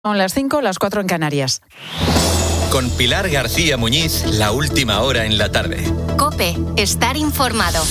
Son las 5, las 4 en Canarias. Con Pilar García Muñiz, la última hora en la tarde. COPE, estar informado.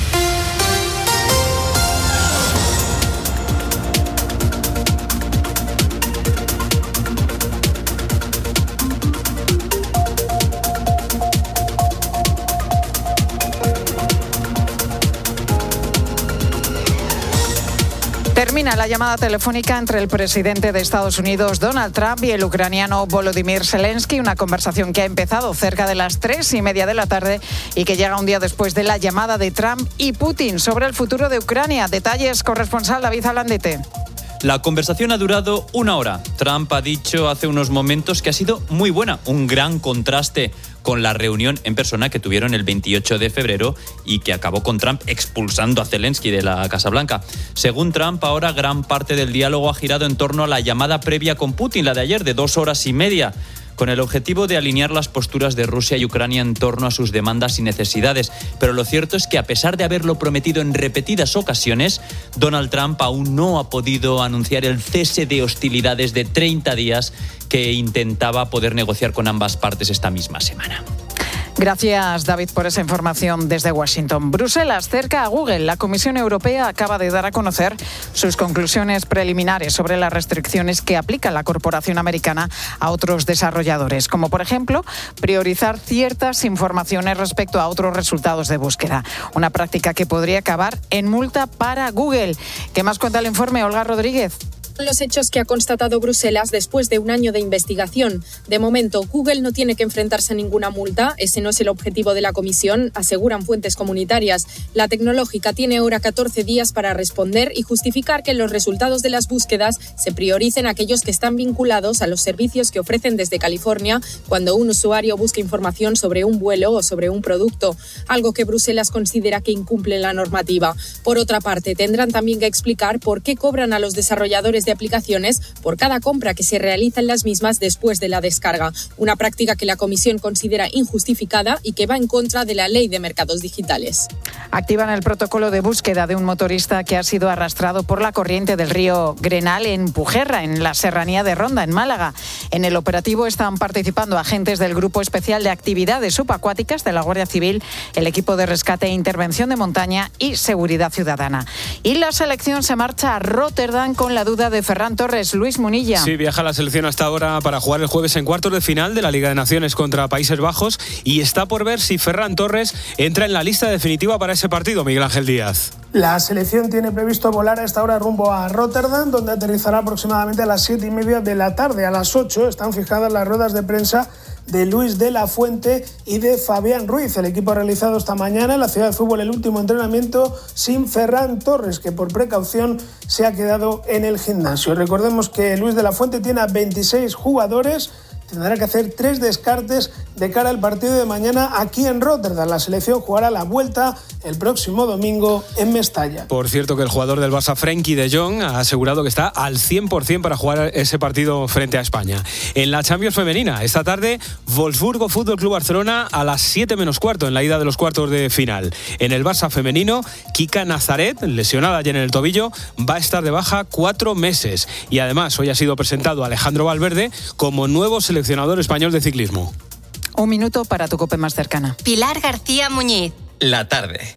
Termina la llamada telefónica entre el presidente de Estados Unidos, Donald Trump, y el ucraniano Volodymyr Zelensky, una conversación que ha empezado cerca de las 3:30 de la tarde y que llega un día después de la llamada de Trump y Putin sobre el futuro de Ucrania. Detalles, corresponsal David Alandete. La conversación ha durado 1 hora. Trump ha dicho hace unos momentos que ha sido muy buena, un gran contraste con la reunión en persona que tuvieron el 28 de febrero y que acabó con Trump expulsando a Zelensky de la Casa Blanca. Según Trump, ahora gran parte del diálogo ha girado en torno a la llamada previa con Putin, la de ayer, de 2 horas y media, con el objetivo de alinear las posturas de Rusia y Ucrania en torno a sus demandas y necesidades. Pero lo cierto es que, a pesar de haberlo prometido en repetidas ocasiones, Donald Trump aún no ha podido anunciar el cese de hostilidades de 30 días que intentaba poder negociar con ambas partes esta misma semana. Gracias, David, por esa información desde Washington. Bruselas cerca a Google. La Comisión Europea acaba de dar a conocer sus conclusiones preliminares sobre las restricciones que aplica la corporación americana a otros desarrolladores, como por ejemplo priorizar ciertas informaciones respecto a otros resultados de búsqueda. Una práctica que podría acabar en multa para Google. ¿Qué más cuenta el informe, Olga Rodríguez? Los hechos que ha constatado Bruselas después de un año de investigación. De momento, Google no tiene que enfrentarse a ninguna multa. Ese no es el objetivo de la comisión, aseguran fuentes comunitarias. La tecnológica tiene ahora 14 días para responder y justificar que en los resultados de las búsquedas se prioricen aquellos que están vinculados a los servicios que ofrecen desde California cuando un usuario busca información sobre un vuelo o sobre un producto, algo que Bruselas considera que incumple la normativa. Por otra parte, tendrán también que explicar por qué cobran a los desarrolladores de aplicaciones por cada compra que se realiza en las mismas después de la descarga, una práctica que la Comisión considera injustificada y que va en contra de la Ley de Mercados Digitales. Activan el protocolo de búsqueda de un motorista que ha sido arrastrado por la corriente del río Grenal en Pujerra, en la serranía de Ronda, en Málaga. En el operativo están participando agentes del Grupo Especial de Actividades Subacuáticas de la Guardia Civil, el equipo de rescate e intervención de montaña y seguridad ciudadana. Y la selección se marcha a Rotterdam con la duda de Ferran Torres. Luis Munilla. Sí, viaja la selección hasta ahora para jugar el jueves en cuartos de final de la Liga de Naciones contra Países Bajos y está por ver si Ferran Torres entra en la lista definitiva para ese partido, Miguel Ángel Díaz. La selección tiene previsto volar a esta hora rumbo a Rotterdam, donde aterrizará aproximadamente a las 7:30 de la tarde. A las 8 están fijadas las ruedas de prensa de Luis de la Fuente y de Fabián Ruiz. El equipo ha realizado esta mañana en la Ciudad de Fútbol el último entrenamiento sin Ferran Torres, que por precaución se ha quedado en el gimnasio. Recordemos que Luis de la Fuente tiene a 26 jugadores. Tendrá que hacer 3 descartes de cara al partido de mañana aquí en Rotterdam. La selección jugará la vuelta el próximo domingo en Mestalla. Por cierto, que el jugador del Barça, Frenkie de Jong, ha asegurado que está al 100% para jugar ese partido frente a España. En la Champions femenina, esta tarde, Wolfsburgo Fútbol Club Barcelona a las 7:15 en la ida de los cuartos de final. En el Barça femenino, Kika Nazaret, lesionada ayer en el tobillo, va a estar de baja 4 meses. Y además, hoy ha sido presentado Alejandro Valverde como nuevo seleccionador español de ciclismo. Un minuto para tu COPE más cercana. Pilar García Muñiz. La tarde.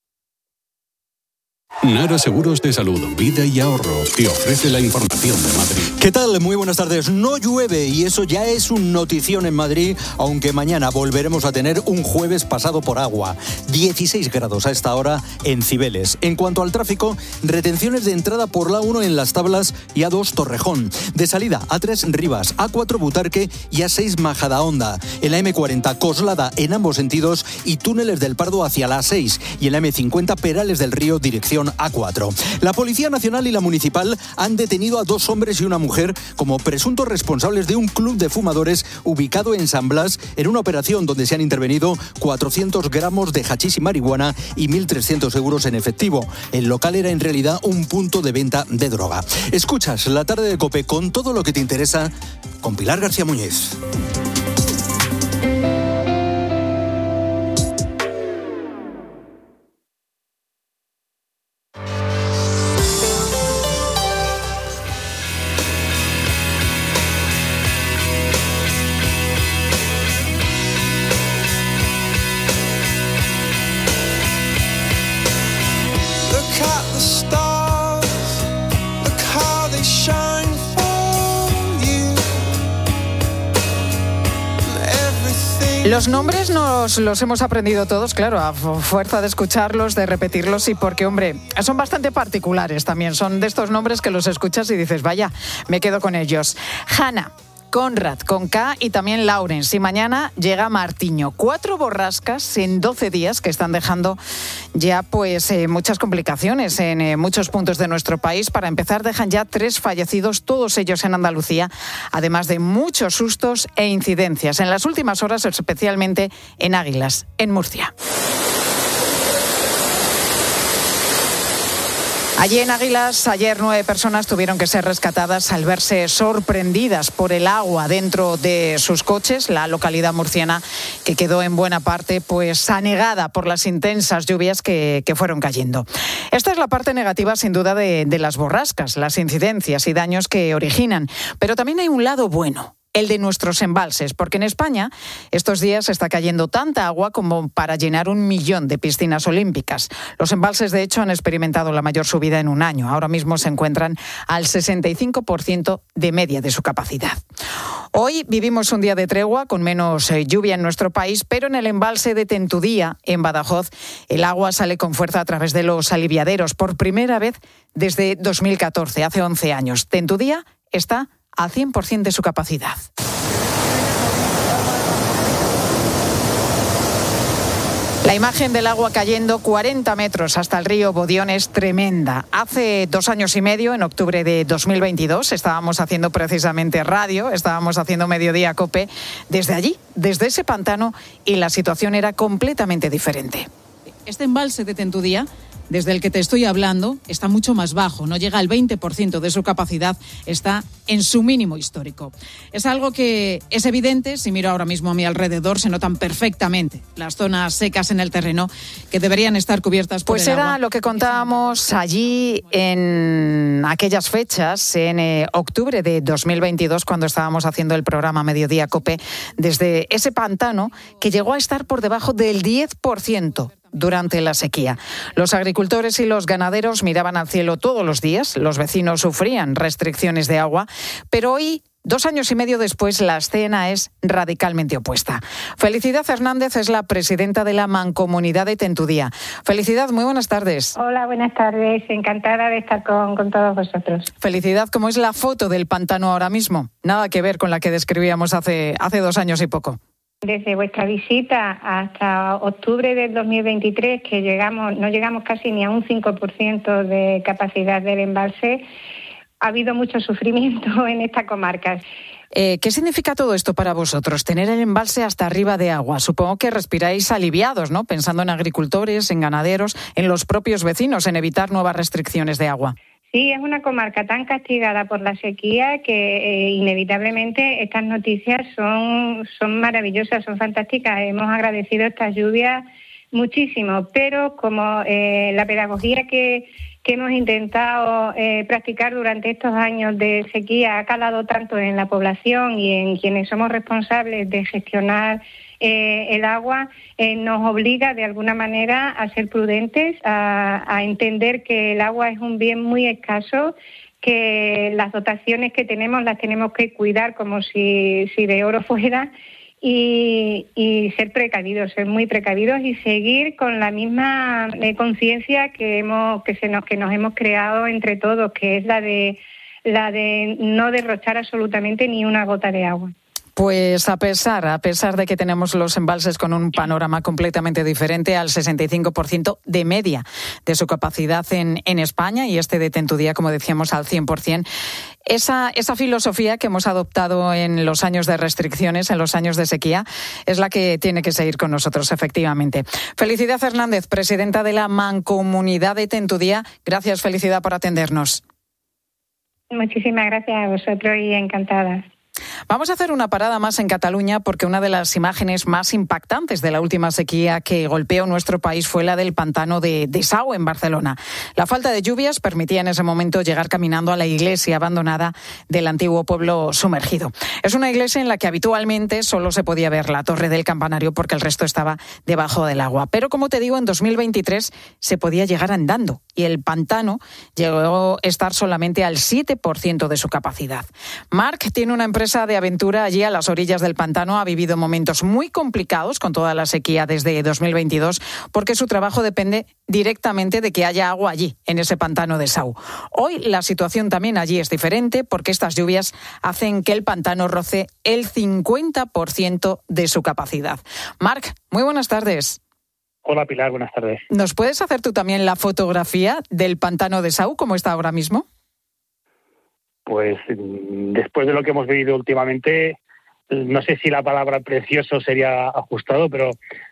Nara Seguros de Salud, Vida y Ahorro te ofrece la información de Madrid. ¿Qué tal? Muy buenas tardes. No llueve y eso ya es un notición en Madrid, aunque mañana volveremos a tener un jueves pasado por agua. 16 grados a esta hora en Cibeles. En cuanto al tráfico, retenciones de entrada por la 1 en Las Tablas y A2 Torrejón. De salida A3 Rivas, A4 Butarque y A6 Majadahonda. En la M40 Coslada en ambos sentidos y túneles del Pardo hacia la A6. Y en la M50 Perales del Río dirección A4. La Policía Nacional y la Municipal han detenido a 2 hombres y una mujer como presuntos responsables de un club de fumadores ubicado en San Blas, en una operación donde se han intervenido 400 gramos de hachís y marihuana y 1.300 euros en efectivo. El local era en realidad un punto de venta de droga. Escuchas La Tarde de COPE con todo lo que te interesa con Pilar García Muñiz. Los nombres nos los hemos aprendido todos, claro, a fuerza de escucharlos, de repetirlos y porque, hombre, son bastante particulares también. Son de estos nombres que los escuchas y dices, vaya, me quedo con ellos. Hanna, Conrad, con K, y también Laurens. Y mañana llega Martiño. 4 borrascas en 12 días que están dejando ya pues muchas complicaciones en muchos puntos de nuestro país. Para empezar, dejan ya 3 fallecidos, todos ellos en Andalucía, además de muchos sustos e incidencias. En las últimas horas, especialmente en Águilas, en Murcia. Allí en Águilas, ayer 9 personas tuvieron que ser rescatadas al verse sorprendidas por el agua dentro de sus coches. La localidad murciana que quedó en buena parte pues anegada por las intensas lluvias que fueron cayendo. Esta es la parte negativa sin duda de las borrascas, las incidencias y daños que originan. Pero también hay un lado bueno, el de nuestros embalses, porque en España estos días está cayendo tanta agua como para llenar 1 millón de piscinas olímpicas. Los embalses, de hecho, han experimentado la mayor subida en un año. Ahora mismo se encuentran al 65% de media de su capacidad. Hoy vivimos un día de tregua con menos lluvia en nuestro país, pero en el embalse de Tentudía, en Badajoz, el agua sale con fuerza a través de los aliviaderos por primera vez desde 2014, hace 11 años. Tentudía está al 100% de su capacidad. La imagen del agua cayendo 40 metros hasta el río Bodión es tremenda. Hace 2 años y medio, en octubre de 2022, estábamos haciendo precisamente radio, estábamos haciendo Mediodía COPE desde allí, desde ese pantano, y la situación era completamente diferente. Este embalse de Tentudía, desde el que te estoy hablando, está mucho más bajo, no llega al 20% de su capacidad, está en su mínimo histórico. Es algo que es evidente, si miro ahora mismo a mi alrededor, se notan perfectamente las zonas secas en el terreno que deberían estar cubiertas por el agua. Pues era lo que contábamos allí en aquellas fechas, en octubre de 2022, cuando estábamos haciendo el programa Mediodía COPE, desde ese pantano que llegó a estar por debajo del 10% durante la sequía. Los agricultores y los ganaderos miraban al cielo todos los días, los vecinos sufrían restricciones de agua, pero hoy, 2 años y medio después, la escena es radicalmente opuesta. Felicidad Hernández es la presidenta de la Mancomunidad de Tentudía. Felicidad, muy buenas tardes. Hola, buenas tardes. Encantada de estar con todos vosotros. Felicidad, ¿cómo es la foto del pantano ahora mismo? Nada que ver con la que describíamos hace 2 años y poco. Desde vuestra visita hasta octubre del 2023, que no llegamos casi ni a un 5% de capacidad del embalse, ha habido mucho sufrimiento en esta comarca. ¿Qué significa todo esto para vosotros, tener el embalse hasta arriba de agua? Supongo que respiráis aliviados, ¿no? Pensando en agricultores, en ganaderos, en los propios vecinos, en evitar nuevas restricciones de agua. Sí, es una comarca tan castigada por la sequía que inevitablemente estas noticias son maravillosas, son fantásticas. Hemos agradecido estas lluvias muchísimo, pero como la pedagogía que hemos intentado practicar durante estos años de sequía ha calado tanto en la población y en quienes somos responsables de gestionar el agua, nos obliga de alguna manera a ser prudentes, a entender que el agua es un bien muy escaso, que las dotaciones que tenemos las tenemos que cuidar como si de oro fuera y ser precavidos, ser muy precavidos y seguir con la misma conciencia que nos hemos creado entre todos, que es la de no derrochar absolutamente ni una gota de agua. Pues a pesar de que tenemos los embalses con un panorama completamente diferente, al 65% de media de su capacidad en España, y este de Tentudía, como decíamos, al 100%, esa filosofía que hemos adoptado en los años de restricciones, en los años de sequía, es la que tiene que seguir con nosotros, efectivamente. Felicidad Hernández, presidenta de la Mancomunidad de Tentudía. Gracias, Felicidad, por atendernos. Muchísimas gracias a vosotros y encantada. Vamos a hacer una parada más en Cataluña porque una de las imágenes más impactantes de la última sequía que golpeó nuestro país fue la del pantano de Sau, en Barcelona. La falta de lluvias permitía en ese momento llegar caminando a la iglesia abandonada del antiguo pueblo sumergido. Es una iglesia en la que habitualmente solo se podía ver la torre del campanario porque el resto estaba debajo del agua. Pero, como te digo, en 2023 se podía llegar andando y el pantano llegó a estar solamente al 7% de su capacidad. Marc tiene una empresa de Aventura, allí a las orillas del pantano, ha vivido momentos muy complicados con toda la sequía desde 2022, porque su trabajo depende directamente de que haya agua allí, en ese pantano de Sau. Hoy la situación también allí es diferente, porque estas lluvias hacen que el pantano roce el 50% de su capacidad. Marc, muy buenas tardes. Hola Pilar, buenas tardes. ¿Nos puedes hacer tú también la fotografía del pantano de Sau, como está ahora mismo? Pues después de lo que hemos vivido últimamente, no sé si la palabra precioso sería ajustado, pero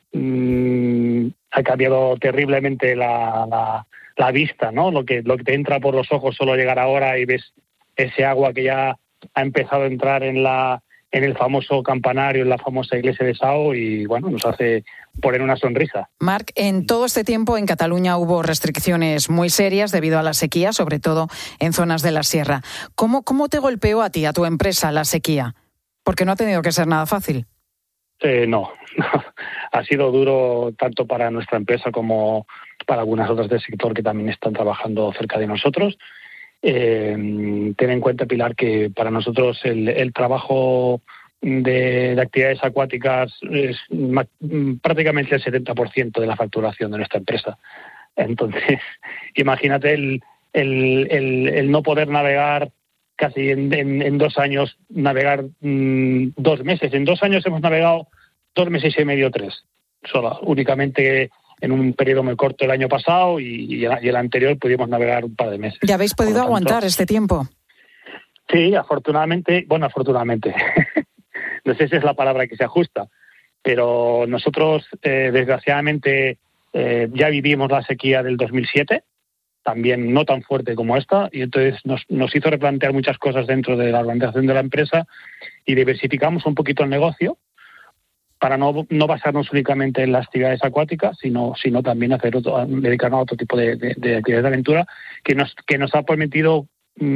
ha cambiado terriblemente la vista, ¿no? Lo que te entra por los ojos solo llegar ahora y ves ese agua que ya ha empezado a entrar en el famoso campanario, en la famosa iglesia de Sau, y bueno, nos hace poner una sonrisa. Marc, en todo este tiempo en Cataluña hubo restricciones muy serias debido a la sequía, sobre todo en zonas de la sierra. ¿Cómo te golpeó a ti, a tu empresa, la sequía? Porque no ha tenido que ser nada fácil. No. Ha sido duro tanto para nuestra empresa como para algunas otras del sector que también están trabajando cerca de nosotros. Ten en cuenta, Pilar, que para nosotros el trabajo de actividades acuáticas es prácticamente el 70% de la facturación de nuestra empresa. Entonces, imagínate el no poder navegar casi en 2 años, navegar 2 meses. En 2 años hemos navegado 2 meses y medio, 3, solo, únicamente en un periodo muy corto el año pasado y el anterior pudimos navegar un par de meses. ¿Ya habéis podido aguantar este tiempo? Sí, afortunadamente. No sé si es la palabra que se ajusta, pero nosotros desgraciadamente ya vivimos la sequía del 2007, también no tan fuerte como esta, y entonces nos hizo replantear muchas cosas dentro de la organización de la empresa y diversificamos un poquito el negocio para no basarnos únicamente en las actividades acuáticas, sino también dedicarnos a otro tipo de actividades de aventura que nos ha permitido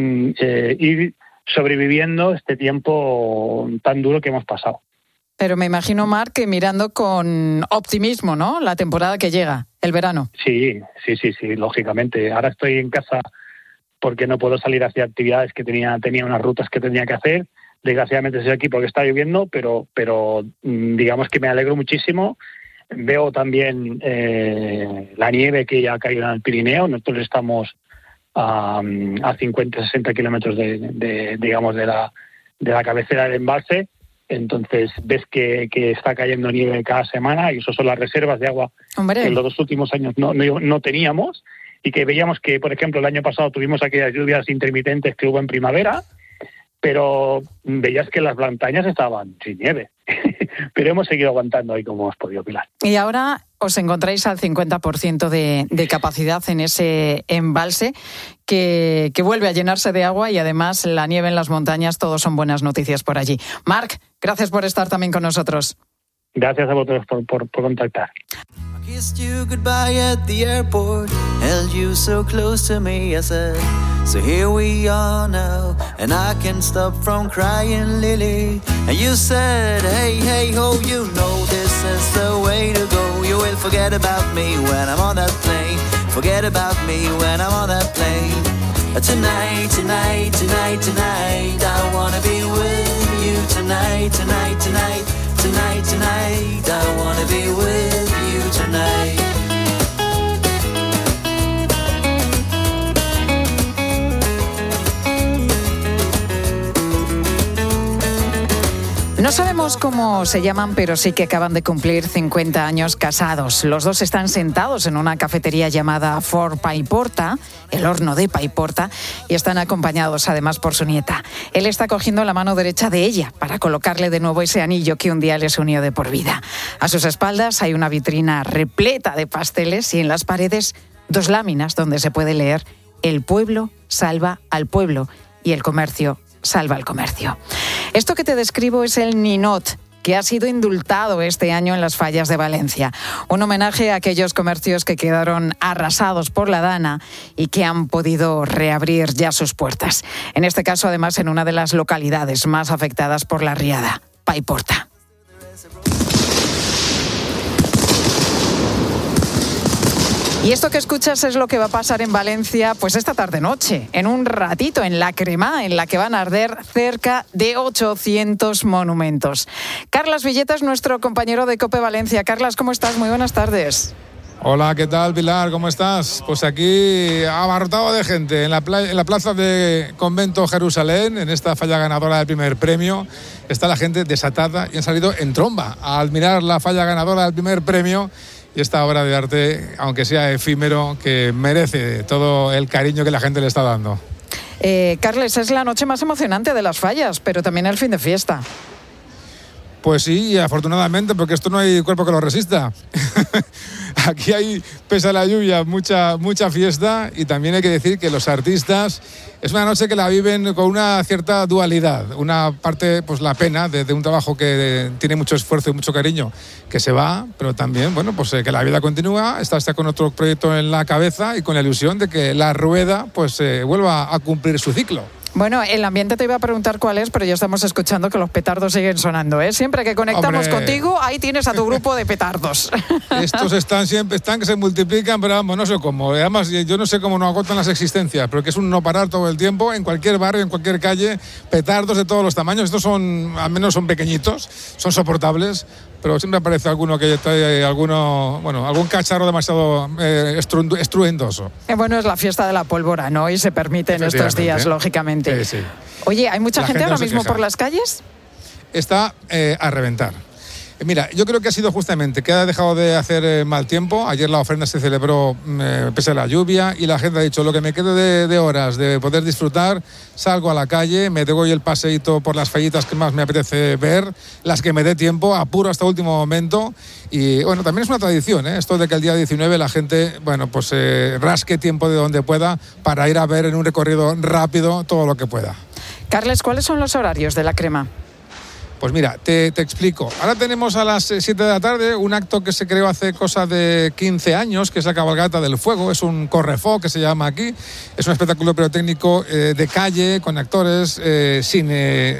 ir sobreviviendo este tiempo tan duro que hemos pasado. Pero me imagino, Marc, que mirando con optimismo, ¿no?, la temporada que llega, el verano. Sí, lógicamente. Ahora estoy en casa porque no puedo salir hacia actividades que tenía unas rutas que tenía que hacer. Desgraciadamente estoy aquí porque está lloviendo, pero digamos que me alegro muchísimo. Veo también la nieve que ya ha caído en el Pirineo. Nosotros estamos a 50-60 kilómetros de la cabecera del embalse. Entonces ves que está cayendo nieve cada semana y eso son las reservas de agua que en los 2 últimos años no teníamos, y que veíamos que, por ejemplo, el año pasado tuvimos aquellas lluvias intermitentes que hubo en primavera, pero veías que las montañas estaban sin nieve. Pero hemos seguido aguantando ahí como hemos podido, Pilar. Y ahora os encontráis al 50% de capacidad en ese embalse que vuelve a llenarse de agua, y además la nieve en las montañas, todos son buenas noticias por allí. Marc, gracias por estar también con nosotros. Gracias a vosotros por contactar. Kissed you goodbye at the airport, held you so close to me, I said, so here we are now, and I can't stop from crying, Lily. And you said, hey, hey, ho, you know this is the way to go. You will forget about me when I'm on that plane, forget about me when I'm on that plane. Tonight, tonight, tonight, tonight, I wanna be with you tonight, tonight, tonight. Tonight, tonight, I wanna be with you tonight. No sabemos cómo se llaman, pero sí que acaban de cumplir 50 años casados. Los dos están sentados en una cafetería llamada For Paiporta, el horno de Paiporta, y están acompañados además por su nieta. Él está cogiendo la mano derecha de ella para colocarle de nuevo ese anillo que un día les unió de por vida. A sus espaldas hay una vitrina repleta de pasteles y en las paredes 2 láminas donde se puede leer: el pueblo salva al pueblo y el comercio salva al comercio. Esto que te describo es el ninot, que ha sido indultado este año en las fallas de Valencia. Un homenaje a aquellos comercios que quedaron arrasados por la Dana y que han podido reabrir ya sus puertas. En este caso, además, en una de las localidades más afectadas por la riada, Paiporta. Y esto que escuchas es lo que va a pasar en Valencia pues esta tarde-noche, en un ratito, en la Crema, en la que van a arder cerca de 800 monumentos. Carlas Villeta es nuestro compañero de COPE Valencia. Carlas, ¿cómo estás? Muy buenas tardes. Hola, ¿qué tal, Pilar? ¿Cómo estás? Pues aquí abarrotado de gente en la plaza de Convento Jerusalén, en esta falla ganadora del primer premio. Está la gente desatada y han salido en tromba a admirar la falla ganadora del primer premio y esta obra de arte, aunque sea efímero, que merece todo el cariño que la gente le está dando. Carles, es la noche más emocionante de las fallas, pero también el fin de fiesta. Pues sí, afortunadamente, porque esto no hay cuerpo que lo resista. Aquí hay, pese a la lluvia, mucha fiesta, y también hay que decir que los artistas es una noche que la viven con una cierta dualidad. Una parte, pues la pena de un trabajo que tiene mucho esfuerzo y mucho cariño, que se va, pero también, bueno, pues que la vida continúa, está con otro proyecto en la cabeza y con la ilusión de que la rueda pues vuelva a cumplir su ciclo. Bueno, el ambiente te iba a preguntar cuál es, pero ya estamos escuchando que los petardos siguen sonando, ¿eh? Siempre que conectamos contigo, ahí tienes a tu grupo de petardos. Estos siempre están que se multiplican, pero vamos, no sé cómo. Además, yo no sé cómo no agotan las existencias, pero que es un no parar todo el tiempo, en cualquier barrio, en cualquier calle, petardos de todos los tamaños. Estos al menos son pequeñitos, son soportables, pero siempre aparece alguno que trae algún cacharro demasiado estruendoso. Bueno, es la fiesta de la pólvora, ¿no? Y se permite en estos días, lógicamente. Sí. Oye, ¿hay mucha gente ahora mismo por las calles? Está a reventar. Mira, yo creo que ha sido justamente que ha dejado de hacer mal tiempo. Ayer la ofrenda se celebró pese a la lluvia y la gente ha dicho, lo que me quede de horas de poder disfrutar, salgo a la calle, me doy el paseíto por las fallitas que más me apetece ver, las que me dé tiempo, apuro hasta el último momento. Y bueno, también es una tradición, esto de que el día 19 la gente, pues rasque tiempo de donde pueda para ir a ver en un recorrido rápido todo lo que pueda. Carles, ¿cuáles son los horarios de la Crema? Pues mira, te explico. Ahora tenemos a las 7 de la tarde un acto que se creó hace cosa de 15 años, que es la Cabalgata del Fuego. Es un correfó que se llama aquí. Es un espectáculo pirotécnico de calle, con actores, sin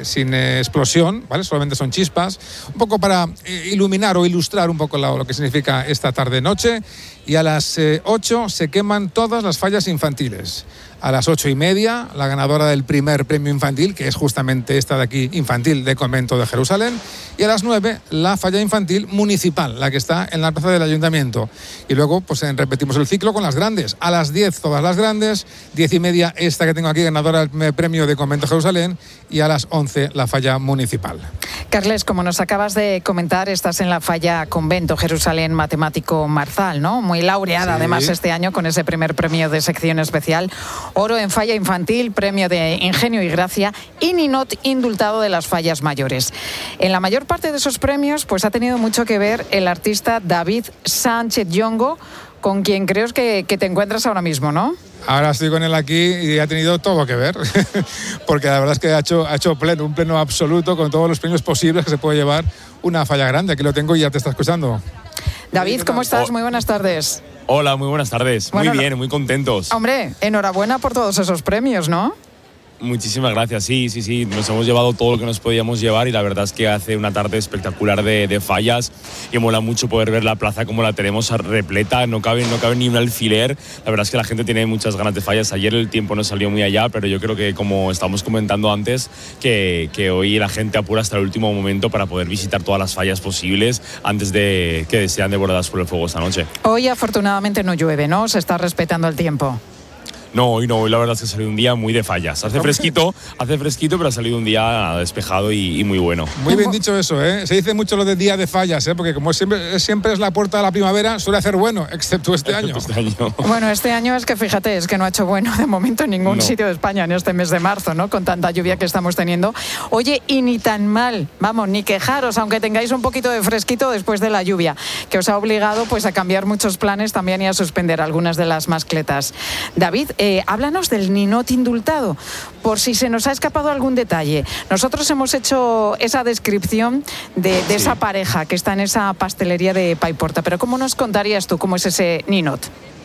explosión, ¿vale? Solamente son chispas. Un poco para iluminar o ilustrar un poco lo que significa esta tarde-noche. Y a las 8 se queman todas las fallas infantiles. A las 8:30, la ganadora del primer premio infantil, que es justamente esta de aquí, infantil de Convento de Jerusalén. Y a las 9, la falla infantil municipal, la que está en la plaza del Ayuntamiento. Y luego, pues repetimos el ciclo con las grandes. A las 10, todas las grandes. 10:30, esta que tengo aquí, ganadora del premio de Convento de Jerusalén. Y a las 11, la falla municipal. Carles, como nos acabas de comentar, estás en la falla Convento Jerusalén Matemático Marzal, ¿no? Muy laureada, sí. Además, este año con ese primer premio de sección especial. Oro en falla infantil, premio de ingenio y gracia y ninot indultado de las fallas mayores. En la mayor parte de esos premios pues ha tenido mucho que ver el artista David Sánchez Yongo, con quien creo que te encuentras ahora mismo, ¿no? Ahora estoy con él aquí y ha tenido todo que ver, porque la verdad es que ha hecho un pleno absoluto con todos los premios posibles que se puede llevar una falla grande. Aquí lo tengo y ya te está escuchando. David, ¿cómo estás? Muy buenas tardes. Hola, muy buenas tardes. Bueno, muy bien, muy contentos. Hombre, enhorabuena por todos esos premios, ¿no? Muchísimas gracias, sí, nos hemos llevado todo lo que nos podíamos llevar y la verdad es que hace una tarde espectacular de fallas y mola mucho poder ver la plaza como la tenemos repleta, no cabe ni un alfiler. La verdad es que la gente tiene muchas ganas de fallas. Ayer el tiempo no salió muy allá, pero yo creo que, como estábamos comentando antes, que hoy la gente apura hasta el último momento para poder visitar todas las fallas posibles antes de que sean devoradas por el fuego esta noche. Hoy afortunadamente no llueve, ¿no? Se está respetando el tiempo. No, hoy la verdad es que ha salido un día muy de fallas. Hace fresquito, pero ha salido un día despejado y muy bueno. Muy bien dicho eso, ¿eh? Se dice mucho lo de día de fallas, ¿eh? Porque como siempre es la puerta de la primavera, suele hacer bueno, excepto este año. Bueno, este año es que fíjate, es que no ha hecho bueno de momento en ningún sitio de España en este mes de marzo, ¿no? Con tanta lluvia que estamos teniendo. Oye, y ni tan mal, vamos, ni quejaros, aunque tengáis un poquito de fresquito después de la lluvia, que os ha obligado pues a cambiar muchos planes también y a suspender algunas de las mascletas. David, háblanos del ninot indultado, por si se nos ha escapado algún detalle. Nosotros hemos hecho esa descripción de esa pareja que está en esa pastelería de Paiporta, pero ¿cómo nos contarías tú cómo es ese ninot?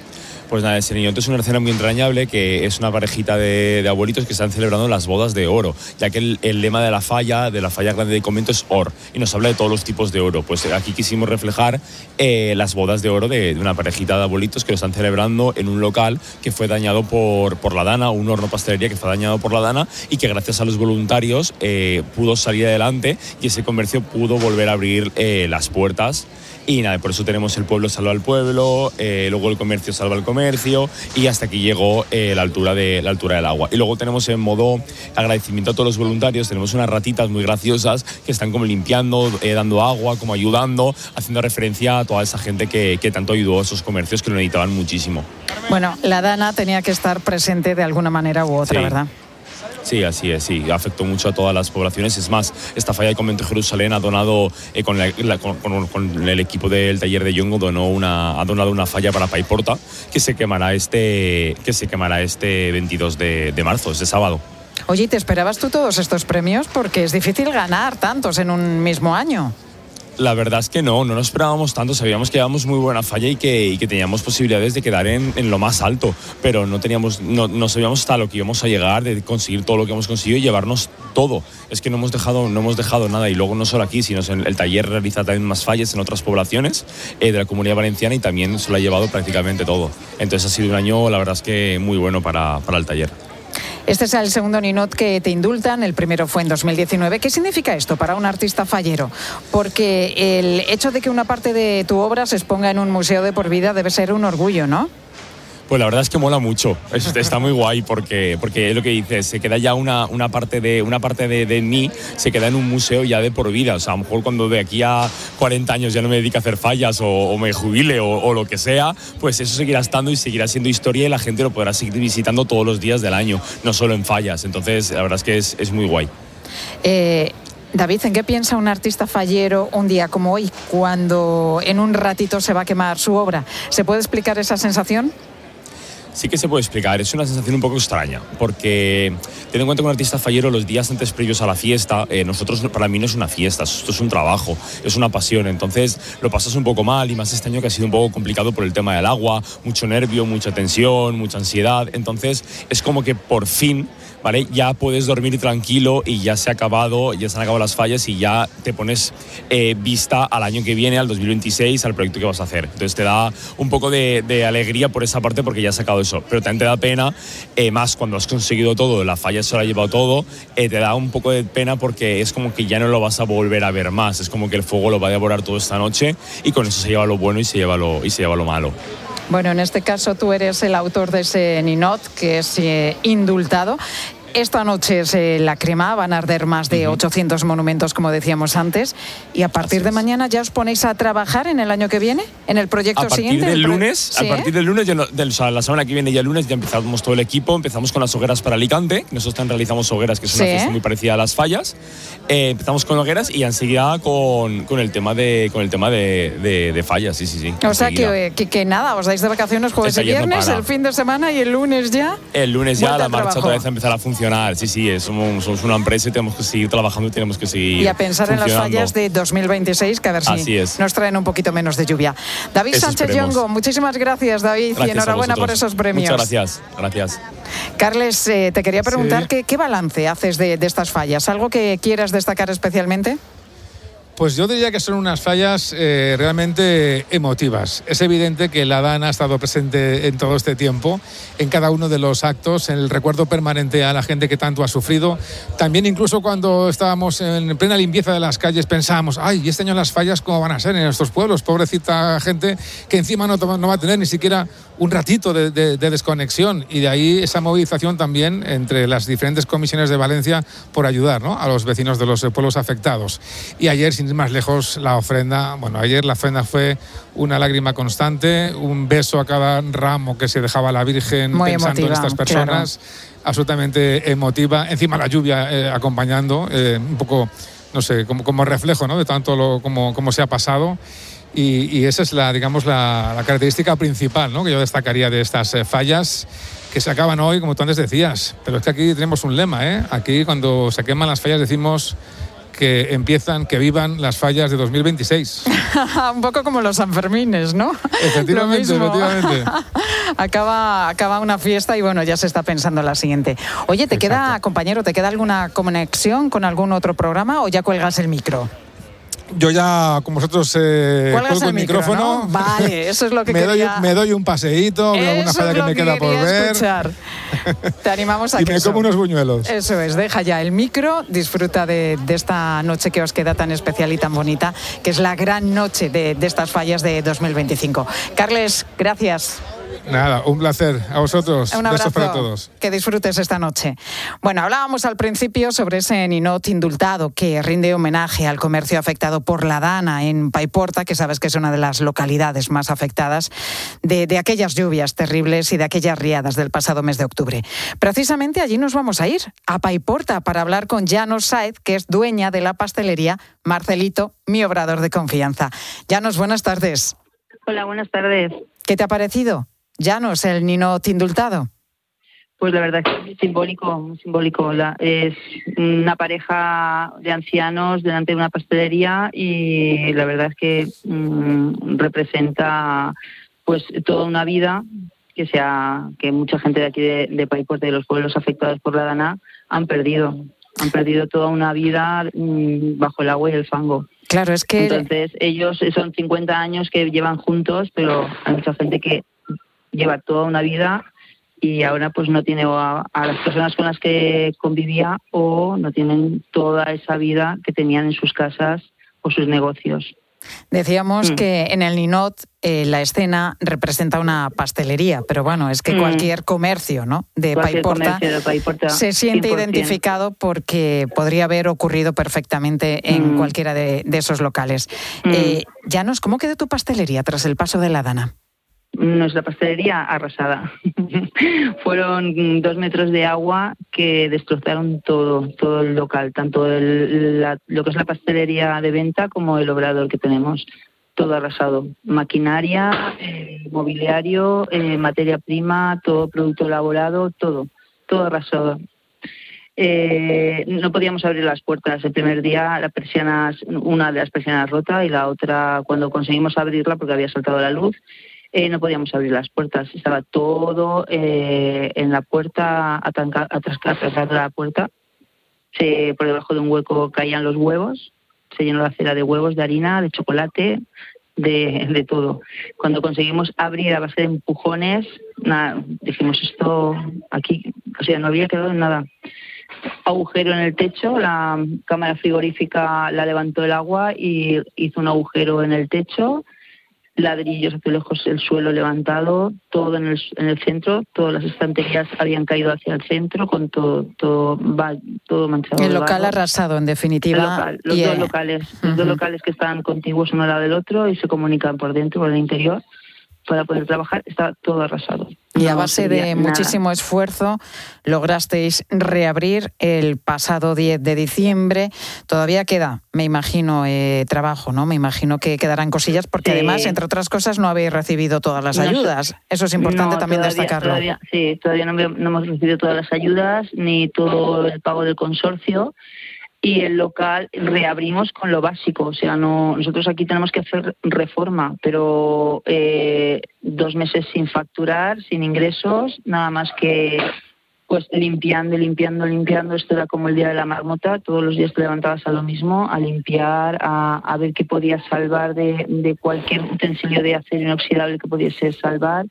Pues nada, el Sereniot es una escena muy entrañable, que es una parejita de abuelitos que están celebrando las bodas de oro, ya que el lema de la falla grande de convento es OR, y nos habla de todos los tipos de oro. Pues aquí quisimos reflejar las bodas de oro de una parejita de abuelitos que lo están celebrando en un local que fue dañado por la Dana, un horno pastelería que fue dañado por la Dana, y que gracias a los voluntarios pudo salir adelante y ese comercio pudo volver a abrir las puertas. Y nada, por eso tenemos el pueblo salva al pueblo, luego el comercio salva al comercio, y hasta aquí llegó la altura del agua. Y luego tenemos en modo agradecimiento a todos los voluntarios, tenemos unas ratitas muy graciosas que están como limpiando, dando agua, como ayudando, haciendo referencia a toda esa gente que tanto ayudó a esos comercios que lo necesitaban muchísimo. Bueno, la Dana tenía que estar presente de alguna manera u otra, sí. ¿Verdad? Sí, así es, sí, afectó mucho a todas las poblaciones. Es más, esta falla del convento de Jerusalén ha donado, con el equipo del taller de Yongo, ha donado una falla para Paiporta que se quemará este 22 de marzo, este sábado. Oye, ¿te esperabas tú todos estos premios? Porque es difícil ganar tantos en un mismo año. La verdad es que no nos esperábamos tanto, sabíamos que llevábamos muy buena falla y que teníamos posibilidades de quedar en lo más alto, pero no sabíamos hasta lo que íbamos a llegar, de conseguir todo lo que hemos conseguido y llevarnos todo. Es que no hemos dejado nada, y luego no solo aquí, sino en el taller realiza también más fallas en otras poblaciones de la Comunidad Valenciana, y también se lo ha llevado prácticamente todo. Entonces ha sido un año, la verdad es que muy bueno para el taller. Este es el segundo Ninot que te indultan, el primero fue en 2019. ¿Qué significa esto para un artista fallero? Porque el hecho de que una parte de tu obra se exponga en un museo de por vida debe ser un orgullo, ¿no? Pues la verdad es que mola mucho, está muy guay porque es lo que dices, se queda ya una parte de mí, se queda en un museo ya de por vida. O sea, a lo mejor cuando de aquí a 40 años ya no me dedique a hacer fallas o me jubile o lo que sea, pues eso seguirá estando y seguirá siendo historia, y la gente lo podrá seguir visitando todos los días del año, no solo en fallas. Entonces la verdad es que es muy guay. David, ¿en qué piensa un artista fallero un día como hoy, cuando en un ratito se va a quemar su obra? ¿Se puede explicar esa sensación? Sí que se puede explicar, es una sensación un poco extraña, porque ten en cuenta que un artista fallero, los días antes previos a la fiesta, para mí no es una fiesta, esto es un trabajo, es una pasión, entonces lo pasas un poco mal, y más este año que ha sido un poco complicado por el tema del agua, mucho nervio, mucha tensión, mucha ansiedad. Entonces es como que por fin, ¿vale?, ya puedes dormir tranquilo y ya se han acabado las fallas, y ya te pones vista al año que viene, al 2026, al proyecto que vas a hacer. Entonces te da un poco de alegría por esa parte, porque ya has sacado eso, pero también te da pena, más cuando has conseguido todo, la falla se lo ha llevado todo, te da un poco de pena porque es como que ya no lo vas a volver a ver más, es como que el fuego lo va a devorar todo esta noche, y con eso se lleva lo bueno y se lleva lo malo. Bueno, en este caso tú eres el autor de ese Ninot, que es indultado. Esta noche se la crema, van a arder más de 800 monumentos, como decíamos antes, y a partir de mañana ya os ponéis a trabajar en el año que viene, en el proyecto siguiente. A partir del lunes, la semana que viene, ya el lunes, ya empezamos todo el equipo, empezamos con las hogueras para Alicante, nosotros también realizamos hogueras, que es una fiesta muy parecida a las fallas. Empezamos con hogueras y enseguida con el tema de fallas, sí. O sea que nada, os dais de vacaciones jueves y viernes, el fin de semana, y el lunes ya. El lunes ya la marcha otra vez a empezar a funcionar. Sí, somos una empresa y tenemos que seguir trabajando y tenemos que seguir y a pensar en las fallas de 2026, que a ver si nos traen un poquito menos de lluvia. David Eso Sánchez esperemos. Yongo, muchísimas gracias, David, Gracias, y enhorabuena por esos premios. Muchas gracias. Carles, te quería preguntar ¿qué balance haces de estas fallas? ¿Algo que quieras destacar especialmente? Pues yo diría que son unas fallas realmente emotivas. Es evidente que la Dana ha estado presente en todo este tiempo, en cada uno de los actos, en el recuerdo permanente a la gente que tanto ha sufrido. También incluso cuando estábamos en plena limpieza de las calles pensábamos, ¿y este año las fallas cómo van a ser en estos pueblos? Pobrecita gente que encima no va a tener ni siquiera un ratito de desconexión. Y de ahí esa movilización también entre las diferentes comisiones de Valencia por ayudar, ¿no?, a los vecinos de los pueblos afectados. Y ayer, sin ir más lejos, la ofrenda fue una lágrima constante, un beso a cada ramo que se dejaba la Virgen, muy pensando emotiva, en estas personas, claro. Absolutamente emotiva, encima la lluvia acompañando, un poco, no sé, como reflejo, ¿no?, de tanto como se ha pasado. Y esa es la característica principal, ¿no?, que yo destacaría de estas fallas que se acaban hoy, como tú antes decías. Pero es que aquí tenemos un lema, Aquí cuando se queman las fallas decimos que vivan las fallas de 2026. Un poco como los Sanfermines, ¿no? Efectivamente. Acaba una fiesta y bueno, ya se está pensando la siguiente. Oye, ¿te queda alguna conexión con algún otro programa o ya cuelgas el micro? Yo ya, como vosotros, cuelgo el micrófono. ¿No? Vale, eso es lo que me doy un paseíto, veo alguna falla que me queda por ver. Escuchar. Te animamos a y que me como unos buñuelos. Eso es, deja ya el micro, disfruta de esta noche que os queda tan especial y tan bonita, que es la gran noche de estas fallas de 2025. Carles, gracias. Nada, un placer. A vosotros. Un abrazo. Besos para todos. Que disfrutes esta noche. Bueno, hablábamos al principio sobre ese ninot indultado que rinde homenaje al comercio afectado por la Dana en Paiporta, que sabes que es una de las localidades más afectadas de aquellas lluvias terribles y de aquellas riadas del pasado mes de octubre. Precisamente allí nos vamos a ir, a Paiporta, para hablar con Llanos Sáez, que es dueña de la pastelería Marcelito, mi obrador de confianza. Llanos, buenas tardes. Hola, buenas tardes. ¿Qué te ha parecido? Llanos, el ninot indultado. Pues la verdad es que es muy simbólico. Es una pareja de ancianos delante de una pastelería y la verdad es que representa pues toda una vida que mucha gente de aquí de Paiporta, de los pueblos afectados por la Dana, han perdido toda una vida bajo el agua y el fango. Claro, es que... Entonces ellos son 50 años que llevan juntos, pero hay mucha gente que lleva toda una vida y ahora pues no tiene a las personas con las que convivía o no tienen toda esa vida que tenían en sus casas o sus negocios. Decíamos que en el ninot la escena representa una pastelería, pero bueno, es que cualquier comercio, ¿no, de Paiporta se siente 100%. Identificado porque podría haber ocurrido perfectamente en cualquiera de esos locales. Llanos, ¿cómo quedó tu pastelería tras el paso de la Dana? Nuestra pastelería arrasada. Fueron 2 metros de agua que destrozaron todo el local, tanto lo que es la pastelería de venta como el obrador que tenemos. Todo arrasado. Maquinaria, mobiliario, materia prima, todo producto elaborado, todo arrasado. No podíamos abrir las puertas. El primer día una de las persianas rota y la otra, cuando conseguimos abrirla porque había saltado la luz, no podíamos abrir las puertas. Estaba todo en la puerta, atrasado la puerta. Por debajo de un hueco caían los huevos. Se llenó la acera de huevos, de harina, de chocolate, de todo. Cuando conseguimos abrir a base de empujones, dijimos esto aquí, o sea, no había quedado en nada. Agujero en el techo, la cámara frigorífica la levantó el agua y hizo un agujero en el techo. Ladrillos, azulejos, el suelo levantado, todo en el centro, todas las estanterías habían caído hacia el centro con todo manchado. El local arrasado, en definitiva. Los dos locales que están contiguos uno al lado del otro y se comunican por dentro, por el interior, para poder trabajar, está todo arrasado. Y a base de muchísimo esfuerzo lograsteis reabrir el pasado 10 de diciembre. Todavía queda, me imagino, trabajo, ¿no? Me imagino que quedarán cosillas porque además, entre otras cosas, no habéis recibido todas las ayudas. Eso es importante también destacarlo. Todavía no hemos recibido todas las ayudas ni todo el pago del consorcio. Y el local reabrimos con lo básico, o sea, nosotros aquí tenemos que hacer reforma, pero 2 meses sin facturar, sin ingresos, nada más que pues limpiando. Esto era como el día de la marmota, todos los días te levantabas a lo mismo, a limpiar, a ver qué podías salvar de cualquier utensilio de acero inoxidable que pudiese salvar.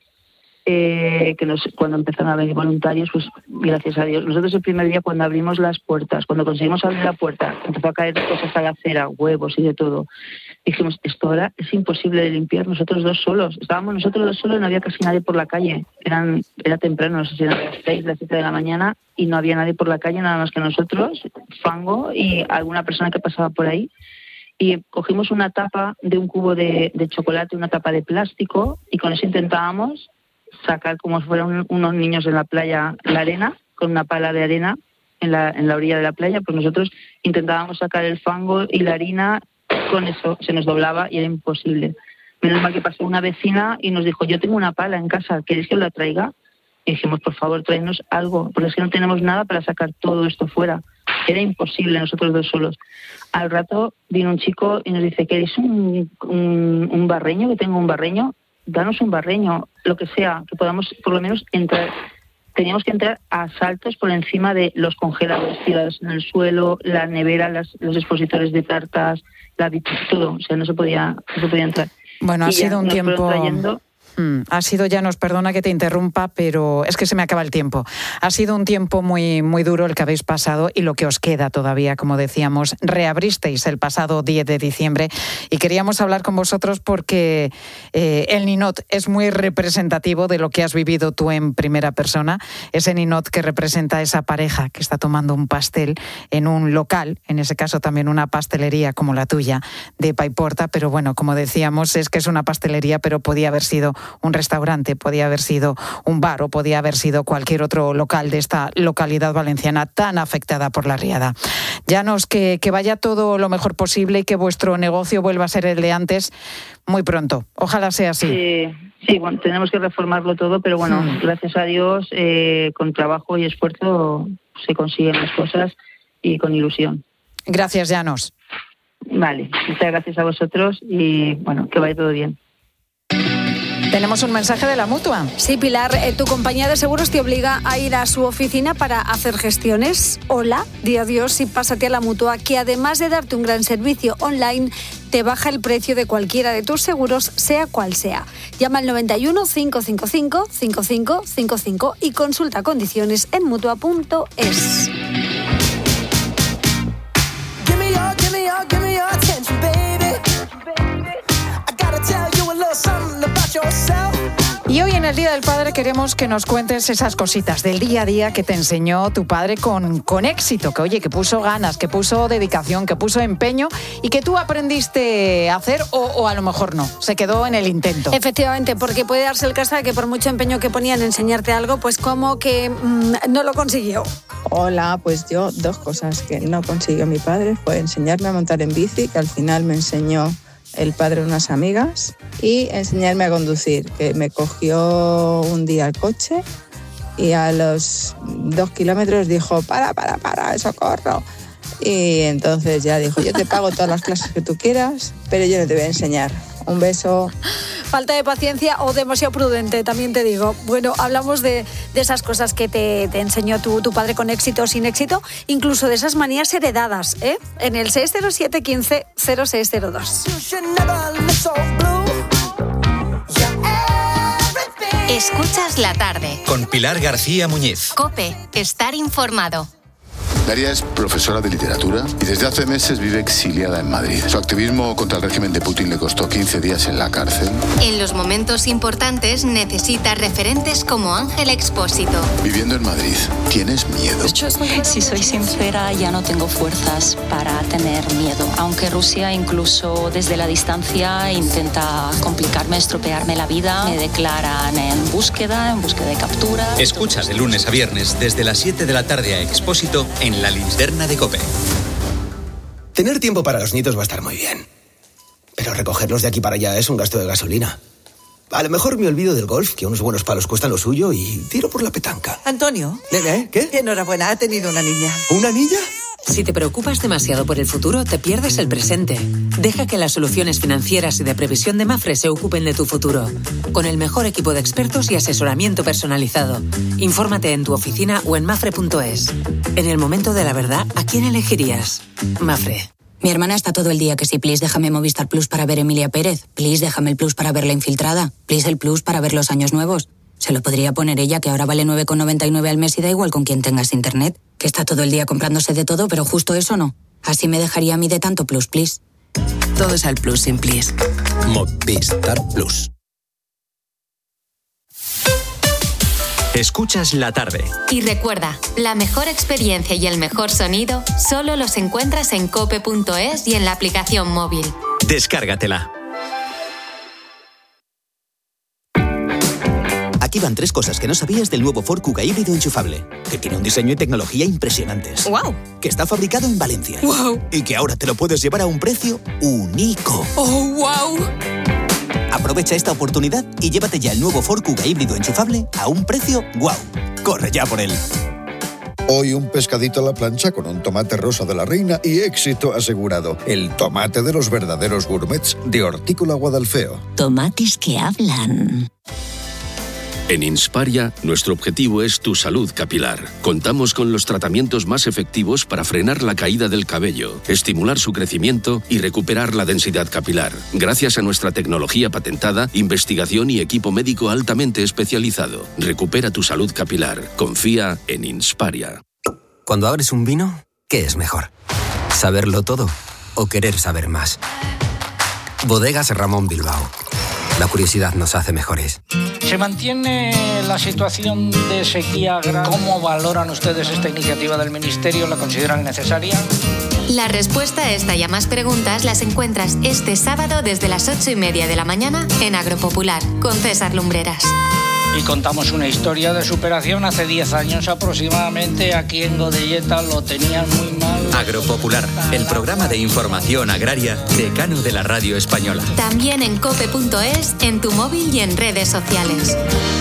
Cuando empezaron a venir voluntarios, pues gracias a Dios. Nosotros el primer día cuando abrimos las puertas, cuando conseguimos abrir la puerta, empezó a caer cosas a la acera, huevos y de todo. Dijimos, esto ahora es imposible de limpiar nosotros dos solos. Estábamos nosotros dos solos y no había casi nadie por la calle. Era temprano, no sé si eran las 6, las 7 de la mañana y no había nadie por la calle, nada más que nosotros, fango y alguna persona que pasaba por ahí. Y cogimos una tapa de un cubo de chocolate, una tapa de plástico y con eso intentábamos sacar como si fueran unos niños en la playa la arena, con una pala de arena en la orilla de la playa, pues nosotros intentábamos sacar el fango y la harina, con eso se nos doblaba y era imposible. Menos mal que pasó una vecina y nos dijo, yo tengo una pala en casa, ¿queréis que os la traiga? Y dijimos, por favor, tráenos algo, porque es que no tenemos nada para sacar todo esto fuera. Era imposible nosotros dos solos. Al rato vino un chico y nos dice, ¿queréis un barreño? Que tengo un barreño. Danos un barreño, lo que sea, que podamos por lo menos entrar. Teníamos que entrar a saltos por encima de los congeladores tirados en el suelo, la nevera, los expositores de tartas, todo. O sea, no se podía entrar. Bueno, ha sido un tiempo... Ha sido, Llanos, perdona que te interrumpa, pero es que se me acaba el tiempo. Ha sido un tiempo muy, muy duro el que habéis pasado y lo que os queda todavía, como decíamos. Reabristeis el pasado 10 de diciembre y queríamos hablar con vosotros porque el ninot es muy representativo de lo que has vivido tú en primera persona. Ese ninot que representa a esa pareja que está tomando un pastel en un local, en ese caso también una pastelería como la tuya de Paiporta, pero bueno, como decíamos, es que es una pastelería, pero podía haber sido un restaurante, podía haber sido un bar o podía haber sido cualquier otro local de esta localidad valenciana tan afectada por la riada. Llanos, que vaya todo lo mejor posible y que vuestro negocio vuelva a ser el de antes muy pronto. Ojalá sea así. Sí, bueno, tenemos que reformarlo todo, pero bueno, gracias a Dios, con trabajo y esfuerzo se consiguen las cosas y con ilusión. Gracias, Llanos. Vale, muchas gracias a vosotros y bueno, que vaya todo bien. Tenemos un mensaje de la Mutua. Sí, Pilar, tu compañía de seguros te obliga a ir a su oficina para hacer gestiones. Hola, di adiós y pásate a la Mutua, que además de darte un gran servicio online, te baja el precio de cualquiera de tus seguros, sea cual sea. Llama al 91 555 5555 y consulta condiciones en Mutua.es. Y hoy en el Día del Padre queremos que nos cuentes esas cositas del día a día que te enseñó tu padre con éxito, que oye, que puso ganas, que puso dedicación, que puso empeño y que tú aprendiste a hacer o a lo mejor no, se quedó en el intento. Efectivamente, porque puede darse el caso de que por mucho empeño que ponía en enseñarte algo, pues como que no lo consiguió. Hola, pues yo 2 cosas que no consiguió mi padre fue enseñarme a montar en bici, que al final me enseñó el padre de unas amigas, y enseñarme a conducir, que me cogió un día el coche y a los 2 kilómetros dijo, para, socorro. Y entonces ya dijo, yo te pago todas las clases que tú quieras, pero yo no te voy a enseñar. Un beso. Falta de paciencia o demasiado prudente, también te digo. Bueno, hablamos de esas cosas que te enseñó tu padre con éxito o sin éxito, incluso de esas manías heredadas, ¿eh? En el 607 15 0602. Escuchas la tarde. Con Pilar García Muñiz. COPE, estar informado. Daria es profesora de literatura y desde hace meses vive exiliada en Madrid. Su activismo contra el régimen de Putin le costó 15 días en la cárcel. En los momentos importantes necesita referentes como Ángel Expósito. Viviendo en Madrid, ¿tienes miedo? Si soy sincera, ya no tengo fuerzas para tener miedo. Aunque Rusia incluso desde la distancia intenta complicarme, estropearme la vida, me declaran en búsqueda de captura. Escucha de lunes a viernes desde las 7 de la tarde a Expósito en la linterna de COPE. Tener tiempo para los nietos va a estar muy bien, pero recogerlos de aquí para allá es un gasto de gasolina. A lo mejor me olvido del golf, que unos buenos palos cuestan lo suyo, y tiro por la petanca. Antonio. ¿Qué? Enhorabuena, ha tenido una niña. ¿Una niña? Si te preocupas demasiado por el futuro, te pierdes el presente. Deja que las soluciones financieras y de previsión de Mapfre se ocupen de tu futuro. Con el mejor equipo de expertos y asesoramiento personalizado. Infórmate en tu oficina o en mapfre.es. En el momento de la verdad, ¿a quién elegirías? Mapfre. Mi hermana está todo el día que si please déjame Movistar Plus para ver Emilia Pérez, please déjame el Plus para ver La Infiltrada, please el Plus para ver Los Años Nuevos. Se lo podría poner ella, que ahora vale 9,99 al mes y da igual con quien tengas internet. Que está todo el día comprándose de todo, pero justo eso no. Así me dejaría a mí de tanto Plus, please. Todo es al Plus sin please. Movistar Plus. Escuchas la tarde. Y recuerda, la mejor experiencia y el mejor sonido solo los encuentras en cope.es y en la aplicación móvil. Descárgatela. Aquí van 3 cosas que no sabías del nuevo Ford Kuga híbrido enchufable. Que tiene un diseño y tecnología impresionantes. ¡Wow! Que está fabricado en Valencia. ¡Wow! Y que ahora te lo puedes llevar a un precio único. ¡Oh, wow! Aprovecha esta oportunidad y llévate ya el nuevo Ford Kuga híbrido enchufable a un precio ¡guau! ¡Corre ya por él! Hoy un pescadito a la plancha con un tomate rosa de la reina y éxito asegurado. El tomate de los verdaderos gourmets de Hortícola Guadalfeo. Tomates que hablan. En Insparia, nuestro objetivo es tu salud capilar. Contamos con los tratamientos más efectivos para frenar la caída del cabello, estimular su crecimiento y recuperar la densidad capilar. Gracias a nuestra tecnología patentada, investigación y equipo médico altamente especializado. Recupera tu salud capilar. Confía en Insparia. Cuando abres un vino, ¿qué es mejor? ¿Saberlo todo o querer saber más? Bodegas Ramón Bilbao. La curiosidad nos hace mejores. ¿Se mantiene la situación de sequía grave? ¿Cómo valoran ustedes esta iniciativa del Ministerio? ¿La consideran necesaria? La respuesta a esta y a más preguntas las encuentras este sábado desde las 8:30 de la mañana en Agropopular, con César Lumbreras. Y contamos una historia de superación. Hace 10 años aproximadamente aquí en Godelleta lo tenían muy mal. Agropopular, el programa de información agraria decano de la radio española. También en cope.es, en tu móvil y en redes sociales.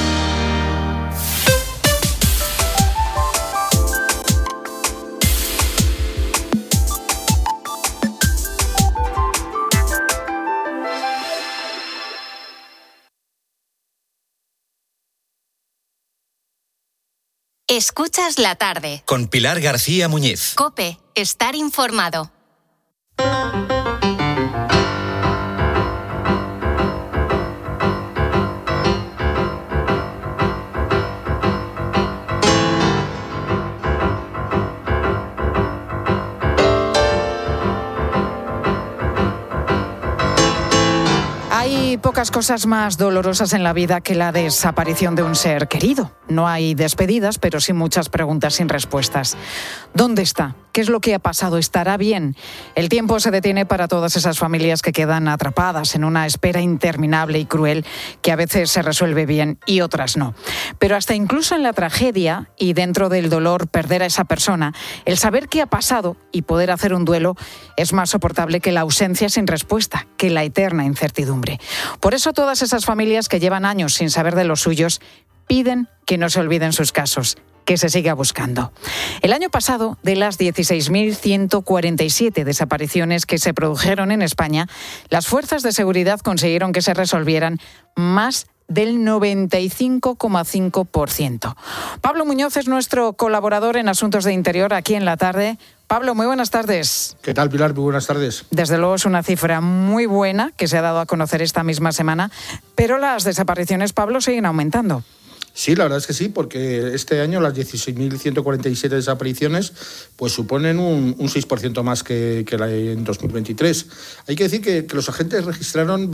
Escuchas la tarde. Con Pilar García Muñiz. COPE, estar informado. Hay pocas cosas más dolorosas en la vida que la desaparición de un ser querido. No hay despedidas, pero sí muchas preguntas sin respuestas. ¿Dónde está? ¿Qué es lo que ha pasado? ¿Estará bien? El tiempo se detiene para todas esas familias que quedan atrapadas en una espera interminable y cruel que a veces se resuelve bien y otras no. Pero hasta incluso en la tragedia y dentro del dolor perder a esa persona, el saber qué ha pasado y poder hacer un duelo es más soportable que la ausencia sin respuesta, que la eterna incertidumbre. Por eso todas esas familias que llevan años sin saber de los suyos piden que no se olviden sus casos, que se siga buscando. El año pasado, de las 16.147 desapariciones que se produjeron en España, las fuerzas de seguridad consiguieron que se resolvieran más del 95,5%. Pablo Muñoz es nuestro colaborador en Asuntos de Interior aquí en La Tarde. Pablo, muy buenas tardes. ¿Qué tal, Pilar? Muy buenas tardes. Desde luego es una cifra muy buena que se ha dado a conocer esta misma semana, pero las desapariciones, Pablo, siguen aumentando. Sí, la verdad es que sí, porque este año las 16.147 desapariciones pues suponen un 6% más que en 2023. Hay que decir que los agentes registraron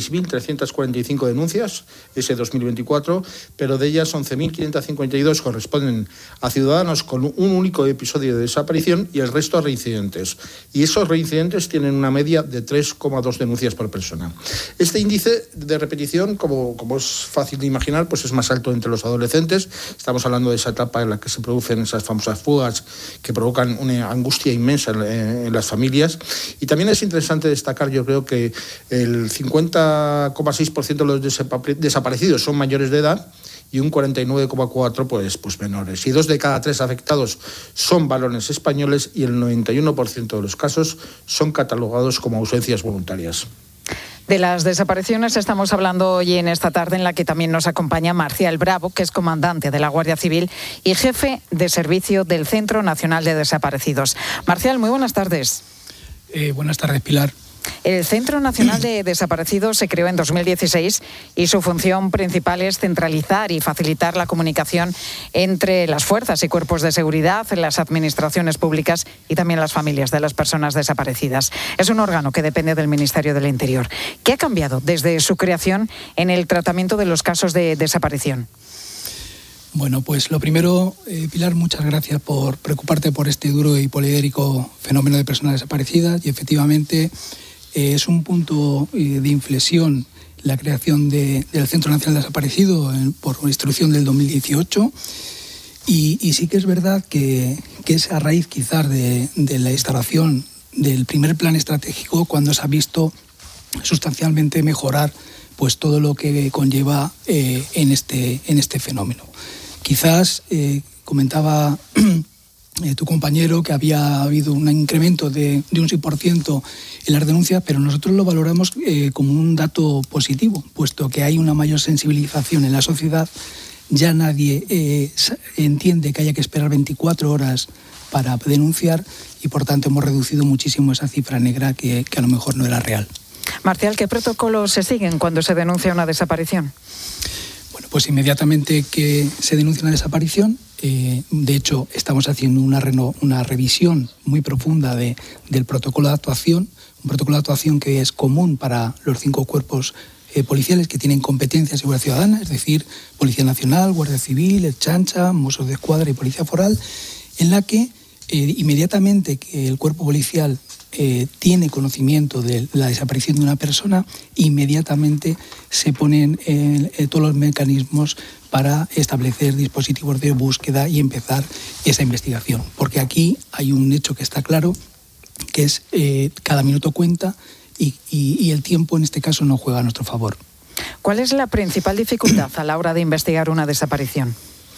26.345 denuncias ese 2024, pero de ellas 11.552 corresponden a ciudadanos con un único episodio de desaparición y el resto a reincidentes. Y esos reincidentes tienen una media de 3,2 denuncias por persona. Este índice de repetición, como es fácil de imaginar, pues es más alto entre los adolescentes. Estamos hablando de esa etapa en la que se producen esas famosas fugas que provocan una angustia inmensa en las familias. Y también es interesante destacar, yo creo que el 50,6% de los desaparecidos son mayores de edad y un 49,4% pues menores. Y 2 de cada 3 afectados son varones españoles y el 91% de los casos son catalogados como ausencias voluntarias. De las desapariciones estamos hablando hoy en esta tarde, en la que también nos acompaña Marcial Bravo, que es comandante de la Guardia Civil y jefe de servicio del Centro Nacional de Desaparecidos. Marcial, muy buenas tardes. Buenas tardes, Pilar. El Centro Nacional de Desaparecidos se creó en 2016 y su función principal es centralizar y facilitar la comunicación entre las fuerzas y cuerpos de seguridad, las administraciones públicas y también las familias de las personas desaparecidas. Es un órgano que depende del Ministerio del Interior. ¿Qué ha cambiado desde su creación en el tratamiento de los casos de desaparición? Bueno, pues lo primero, Pilar, muchas gracias por preocuparte por este duro y poliédrico fenómeno de personas desaparecidas y efectivamente es un punto de inflexión la creación del Centro Nacional de Desaparecidos por instrucción del 2018 y sí que es verdad que es a raíz quizás de la instalación del primer plan estratégico cuando se ha visto sustancialmente mejorar pues todo lo que conlleva en este fenómeno. Quizás comentaba tu compañero que había habido un incremento de un 6% en las denuncias, pero nosotros lo valoramos como un dato positivo, puesto que hay una mayor sensibilización en la sociedad. Ya nadie entiende que haya que esperar 24 horas para denunciar y, por tanto, hemos reducido muchísimo esa cifra negra que a lo mejor no era real. Marcial, ¿qué protocolos se siguen cuando se denuncia una desaparición? Bueno, pues inmediatamente que se denuncia una desaparición, de hecho estamos haciendo una revisión muy profunda del protocolo de actuación, un protocolo de actuación que es común para los 5 cuerpos policiales que tienen competencia de seguridad ciudadana, es decir, Policía Nacional, Guardia Civil, Ertzaintza, Mossos d'Esquadra y Policía Foral, en la que inmediatamente que el cuerpo policial tiene conocimiento de la desaparición de una persona, inmediatamente se ponen todos los mecanismos para establecer dispositivos de búsqueda y empezar esa investigación. Porque aquí hay un hecho que está claro, que es cada minuto cuenta y el tiempo en este caso no juega a nuestro favor. ¿Cuál es la principal dificultad a la hora de investigar una desaparición?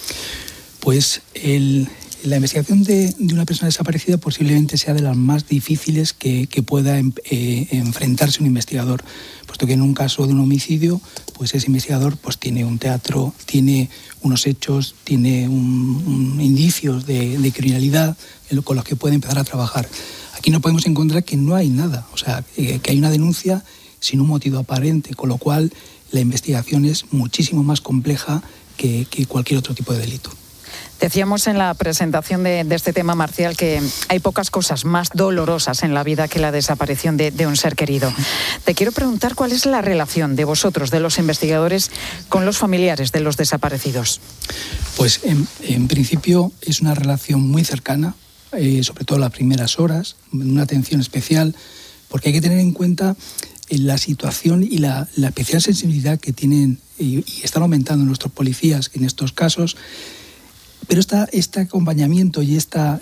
Pues la investigación de una persona desaparecida posiblemente sea de las más difíciles que pueda enfrentarse un investigador, puesto que en un caso de un homicidio, pues ese investigador pues tiene un teatro, tiene unos hechos, tiene indicios de criminalidad con los que puede empezar a trabajar. Aquí no podemos encontrar que no hay nada, o sea, que hay una denuncia sin un motivo aparente, con lo cual la investigación es muchísimo más compleja que cualquier otro tipo de delito. Decíamos en la presentación de este tema, Marcial, que hay pocas cosas más dolorosas en la vida que la desaparición de un ser querido. Te quiero preguntar cuál es la relación de vosotros, de los investigadores, con los familiares de los desaparecidos. Pues en principio es una relación muy cercana, sobre todo las primeras horas, una atención especial, porque hay que tener en cuenta la situación y la especial sensibilidad que tienen y están aumentando nuestros policías en estos casos. Pero este acompañamiento y esta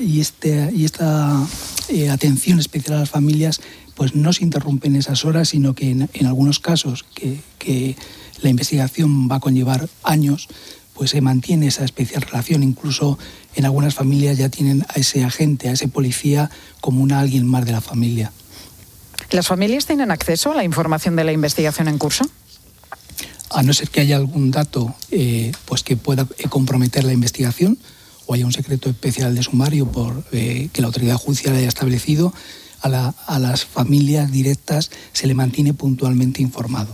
atención especial a las familias pues no se interrumpe en esas horas, sino que en algunos casos que la investigación va a conllevar años, pues se mantiene esa especial relación. Incluso en algunas familias ya tienen a ese agente, a ese policía, como alguien más de la familia. ¿Las familias tienen acceso a la información de la investigación en curso? A no ser que haya algún dato pues que pueda comprometer la investigación o haya un secreto especial de sumario que la autoridad judicial haya establecido, a las familias directas se le mantiene puntualmente informado.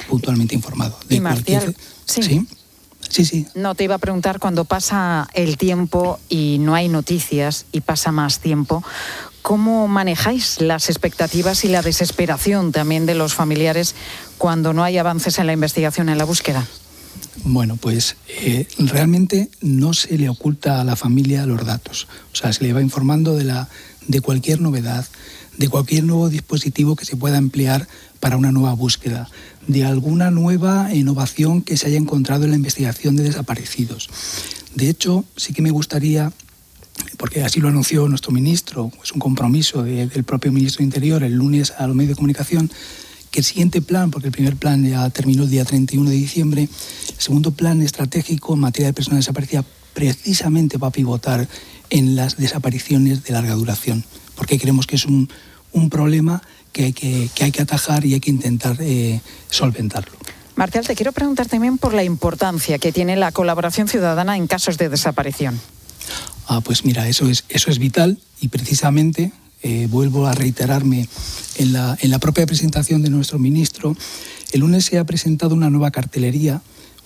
Y Marcial, ¿Sí? Sí. No, te iba a preguntar, cuando pasa el tiempo y no hay noticias y pasa más tiempo, ¿cómo manejáis las expectativas y la desesperación también de los familiares cuando no hay avances en la investigación, en la búsqueda? Bueno, pues realmente no se le oculta a la familia los datos. O sea, se le va informando de cualquier novedad, de cualquier nuevo dispositivo que se pueda emplear para una nueva búsqueda, de alguna nueva innovación que se haya encontrado en la investigación de desaparecidos. De hecho, sí que me gustaría, porque así lo anunció nuestro ministro, es un compromiso del propio ministro de Interior el lunes a los medios de comunicación, que el siguiente plan, porque el primer plan ya terminó el día 31 de diciembre, el segundo plan estratégico en materia de personas desaparecidas precisamente va a pivotar en las desapariciones de larga duración, porque creemos que es un problema que hay que atajar y hay que intentar solventarlo. Marcial, te quiero preguntar también por la importancia que tiene la colaboración ciudadana en casos de desaparición. Pues mira, eso es vital y precisamente vuelvo a reiterarme en la propia presentación de nuestro ministro. El lunes se ha presentado una nueva cartelería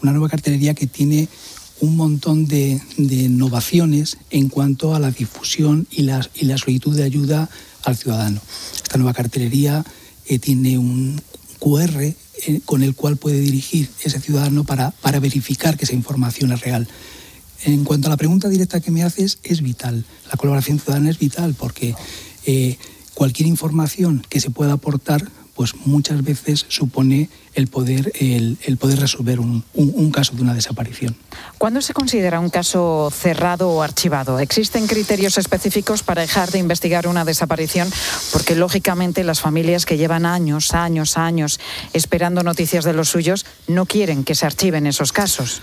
que tiene un montón de innovaciones en cuanto a la difusión y la solicitud de ayuda al ciudadano. Esta nueva cartelería tiene un QR con el cual puede dirigir ese ciudadano para verificar que esa información es real. En cuanto a la pregunta directa que me haces, es vital. La colaboración ciudadana es vital porque cualquier información que se pueda aportar, pues muchas veces supone el poder resolver un caso de una desaparición. ¿Cuándo se considera un caso cerrado o archivado? ¿Existen criterios específicos para dejar de investigar una desaparición? Porque lógicamente las familias que llevan años esperando noticias de los suyos no quieren que se archiven esos casos.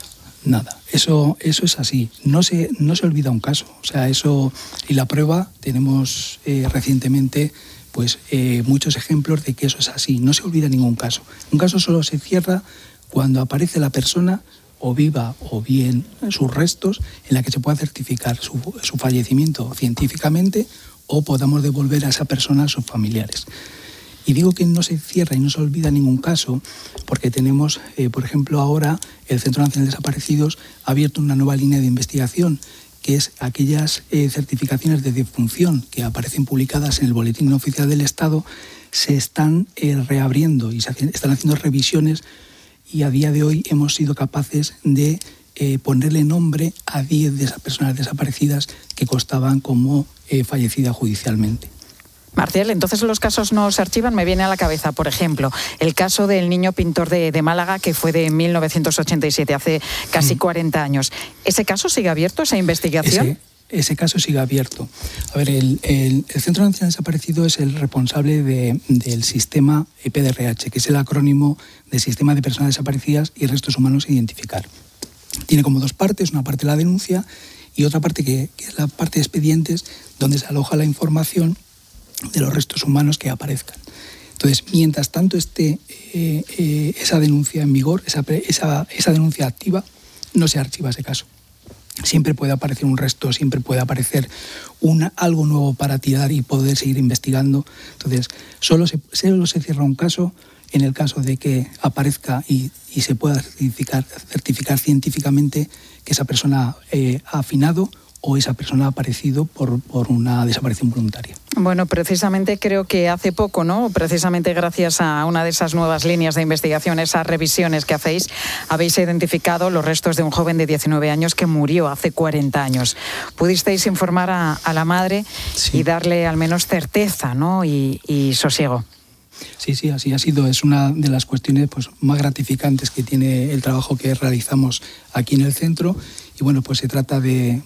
Nada, eso es así. No se olvida un caso. O sea, eso, y la prueba, tenemos recientemente pues muchos ejemplos de que eso es así. No se olvida ningún caso. Un caso solo se cierra cuando aparece la persona, o viva o bien sus restos, en la que se pueda certificar su fallecimiento científicamente, o podamos devolver a esa persona a sus familiares. Y digo que no se cierra y no se olvida ningún caso porque tenemos, por ejemplo, ahora el Centro Nacional de Desaparecidos ha abierto una nueva línea de investigación, que es aquellas certificaciones de defunción que aparecen publicadas en el Boletín Oficial del Estado, se están reabriendo y están haciendo revisiones, y a día de hoy hemos sido capaces de ponerle nombre a 10 de esas personas desaparecidas que constaban como fallecidas judicialmente. Marcial, entonces los casos no se archivan. Me viene a la cabeza, por ejemplo, el caso del niño pintor de Málaga, que fue de 1987, hace casi 40 años. ¿Ese caso sigue abierto, esa investigación? Ese caso sigue abierto. A ver, el Centro Nacional de Desaparecidos es el responsable del sistema PDRH, que es el acrónimo de Sistema de Personas Desaparecidas y Restos Humanos a Identificar. Tiene como dos partes, una parte la denuncia y otra parte que es la parte de expedientes, donde se aloja la información de los restos humanos que aparezcan. Entonces, mientras tanto esté esa denuncia en vigor, esa denuncia activa, no se archiva ese caso. Siempre puede aparecer un resto, siempre puede aparecer algo nuevo para tirar y poder seguir investigando. Entonces, solo se cierra un caso en el caso de que aparezca y se pueda certificar científicamente que esa persona ha afinado o esa persona ha aparecido por una desaparición voluntaria. Bueno, precisamente creo que hace poco, ¿no? Precisamente gracias a una de esas nuevas líneas de investigación, esas revisiones que hacéis, habéis identificado los restos de un joven de 19 años que murió hace 40 años. ¿Pudisteis informar a la madre y darle al menos certeza, ¿no? y sosiego? Sí, así ha sido. Es una de las cuestiones pues más gratificantes que tiene el trabajo que realizamos aquí en el centro. Y bueno, pues se trataba de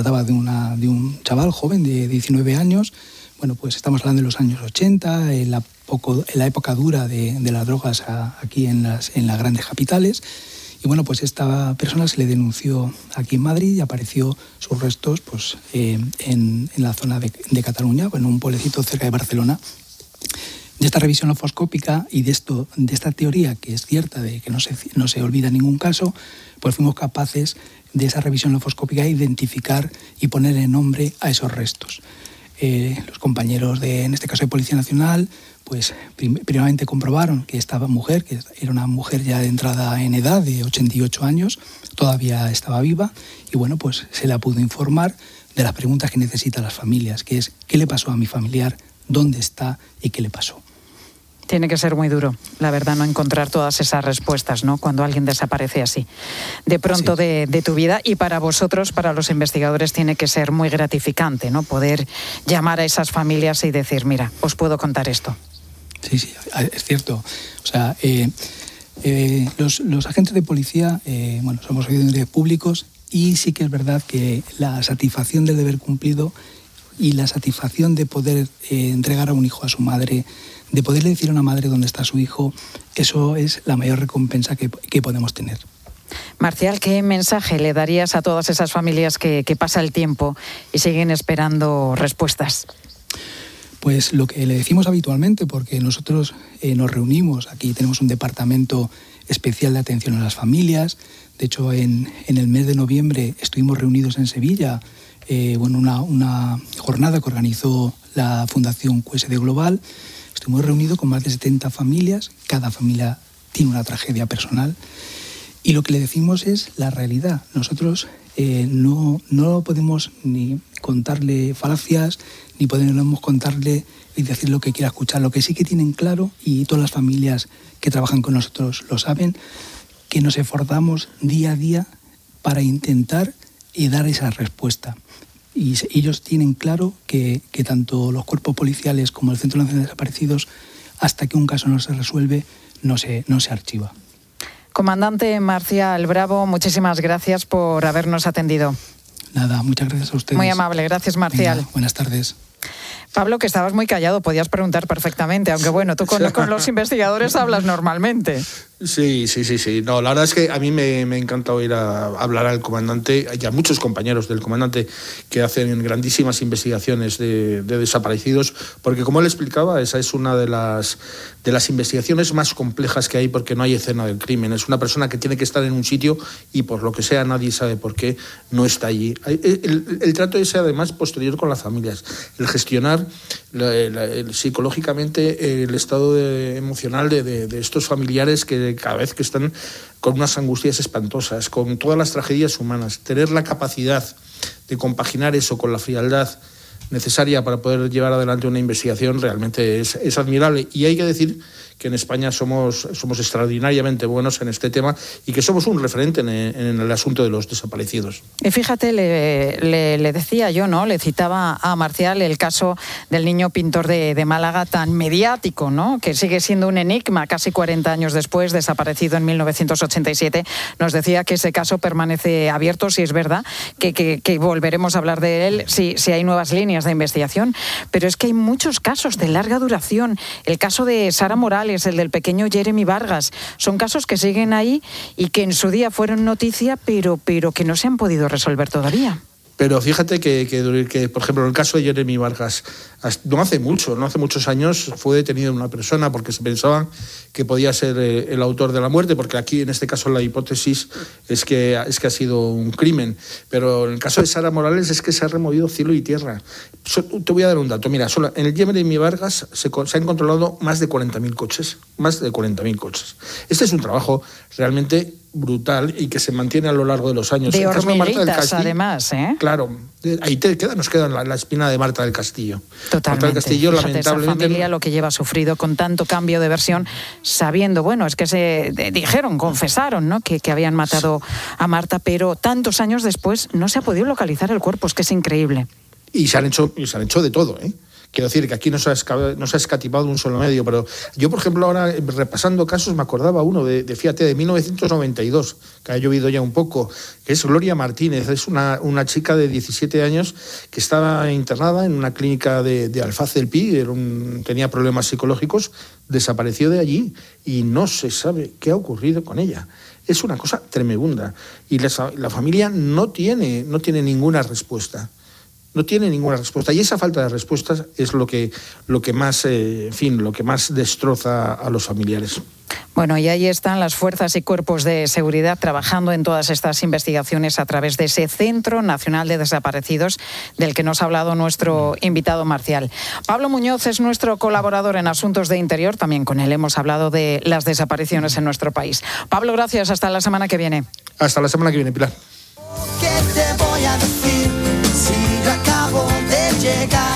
un chaval joven de 19 años. Bueno, pues estamos hablando de los años 80, en la época dura de las drogas aquí en las grandes capitales. Y bueno, pues esta persona se le denunció aquí en Madrid y apareció sus restos pues en la zona de Cataluña, en un pueblecito cerca de Barcelona. De esta revisión lofoscópica y de esta teoría que es cierta de que no se olvida ningún caso, pues fuimos capaces de esa revisión lofoscópica identificar y ponerle nombre a esos restos. Los compañeros en este caso de Policía Nacional, pues primeramente comprobaron que esta mujer, que era una mujer ya de entrada en edad de 88 años, todavía estaba viva, y bueno, pues se la pudo informar de las preguntas que necesitan las familias, que es ¿qué le pasó a mi familiar? ¿Dónde está? ¿Y qué le pasó? Tiene que ser muy duro, la verdad, no encontrar todas esas respuestas, ¿no? Cuando alguien desaparece así, de pronto de tu vida. Y para vosotros, para los investigadores, tiene que ser muy gratificante, ¿no? Poder llamar a esas familias y decir, mira, os puedo contar esto. Sí, es cierto. O sea, los agentes de policía, somos servidores públicos y sí que es verdad que la satisfacción del deber cumplido y la satisfacción de poder entregar a un hijo a su madre, de poderle decir a una madre dónde está su hijo, eso es la mayor recompensa que podemos tener. Marcial, ¿qué mensaje le darías a todas esas familias que pasa el tiempo y siguen esperando respuestas? Pues lo que le decimos habitualmente, porque nosotros nos reunimos, aquí tenemos un departamento especial de atención a las familias. De hecho, en el mes de noviembre estuvimos reunidos en Sevilla, una jornada que organizó la Fundación QSD Global. Estuvimos reunidos con más de 70 familias, cada familia tiene una tragedia personal, y lo que le decimos es la realidad. Nosotros no podemos ni contarle falacias, ni podemos contarle y decir lo que quiera escuchar. Lo que sí que tienen claro, y todas las familias que trabajan con nosotros lo saben, que nos esforzamos día a día para intentar dar esa respuesta. Y ellos tienen claro que tanto los cuerpos policiales como el Centro Nacional de Desaparecidos, hasta que un caso no se resuelve, no se archiva. Comandante Marcial Bravo, muchísimas gracias por habernos atendido. Nada, muchas gracias a ustedes. Muy amable, gracias Marcial. Venga, buenas tardes. Pablo, que estabas muy callado, podías preguntar perfectamente, aunque bueno, tú con los investigadores hablas normalmente. Sí. No, la verdad es que a mí me encanta ir a hablar al comandante y a muchos compañeros del comandante que hacen grandísimas investigaciones de desaparecidos, porque como él explicaba, esa es una de las investigaciones más complejas que hay, porque no hay escena del crimen. Es una persona que tiene que estar en un sitio y por lo que sea nadie sabe por qué no está allí. El trato ese además posterior con las familias, el gestionar psicológicamente el estado emocional de estos familiares que cada vez que están con unas angustias espantosas, con todas las tragedias humanas, tener la capacidad de compaginar eso con la frialdad necesaria para poder llevar adelante una investigación realmente es admirable. Y hay que decir que en España somos extraordinariamente buenos en este tema y que somos un referente en el asunto de los desaparecidos. Y fíjate, le decía yo, ¿no? Le citaba a Marcial el caso del niño pintor de Málaga tan mediático, ¿no? Que sigue siendo un enigma casi 40 años después, desaparecido en 1987. Nos decía que ese caso permanece abierto, si es verdad, que volveremos a hablar de él si hay nuevas líneas de investigación. Pero es que hay muchos casos de larga duración. El caso de Sara Morales, el del pequeño Jeremy Vargas, son casos que siguen ahí y que en su día fueron noticia, pero que no se han podido resolver todavía. Pero fíjate que, por ejemplo, en el caso de Jeremy Vargas, no hace muchos años fue detenida una persona porque se pensaba que podía ser el autor de la muerte, porque aquí en este caso la hipótesis es que ha sido un crimen. Pero en el caso de Sara Morales es que se ha removido cielo y tierra. Te voy a dar un dato. Mira, solo en el Jeremy Vargas se han controlado más de 40.000 coches. Más de 40.000 coches. Este es un trabajo realmente brutal y que se mantiene a lo largo de los años. De hormiguitas, además, ¿eh? Claro, ahí nos queda la espina de Marta del Castillo. Totalmente. Marta del Castillo, fíjate, lamentablemente, esa familia lo que lleva sufrido con tanto cambio de versión, sabiendo, bueno, es que confesaron, ¿no? que habían matado a Marta, pero tantos años después no se ha podido localizar el cuerpo, es que es increíble. Y se han hecho de todo, ¿eh? Quiero decir que aquí no se ha escatimado un solo medio, pero yo, por ejemplo, ahora repasando casos me acordaba uno de 1992, que ha llovido ya un poco, que es Gloria Martínez. Es una chica de 17 años que estaba internada en una clínica de Alfaz del Pi, tenía problemas psicológicos, desapareció de allí y no se sabe qué ha ocurrido con ella. Es una cosa tremenda y la familia no tiene ninguna respuesta. No tiene ninguna respuesta. Y esa falta de respuestas es lo que más destroza a los familiares. Bueno, y ahí están las fuerzas y cuerpos de seguridad trabajando en todas estas investigaciones a través de ese Centro Nacional de Desaparecidos del que nos ha hablado nuestro invitado Marcial. Pablo Muñoz es nuestro colaborador en Asuntos de Interior. También con él hemos hablado de las desapariciones en nuestro país. Pablo, gracias. Hasta la semana que viene. Hasta la semana que viene, Pilar. ¿Qué te voy a decir si yo acabo de llegar?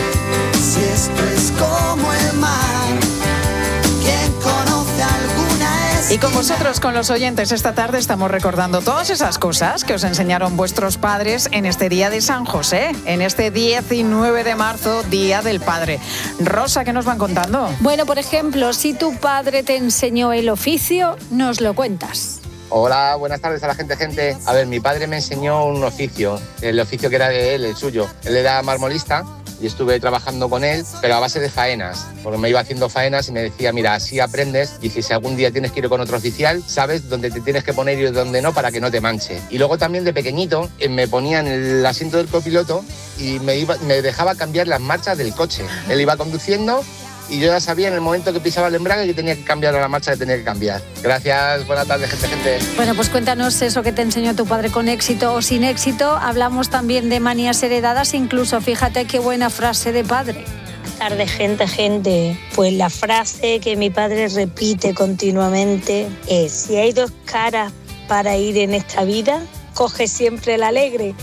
Si esto es como el mar, ¿quién conoce alguna esquina? Y con vosotros, con los oyentes, esta tarde estamos recordando todas esas cosas que os enseñaron vuestros padres en este día de San José, en este 19 de marzo, Día del Padre. Rosa, ¿qué nos van contando? Bueno, por ejemplo, si tu padre te enseñó el oficio, nos lo cuentas. Hola, buenas tardes a la gente. A ver, mi padre me enseñó un oficio, el oficio que era de él, el suyo. Él era marmolista y estuve trabajando con él, pero a base de faenas, porque me iba haciendo faenas y me decía, mira, así aprendes y si algún día tienes que ir con otro oficial, sabes dónde te tienes que poner y dónde no para que no te manche. Y luego también de pequeñito me ponía en el asiento del copiloto y me dejaba cambiar las marchas del coche. Él iba conduciendo y yo ya sabía en el momento que pisaba el embrague que tenía que cambiar a la marcha, que tenía que cambiar. Gracias, buenas tardes, gente. Bueno, pues cuéntanos eso que te enseñó tu padre con éxito o sin éxito. Hablamos también de manías heredadas, incluso fíjate qué buena frase de padre. Buenas tardes, gente. Pues la frase que mi padre repite continuamente es: si hay dos caras para ir en esta vida, coge siempre el alegre.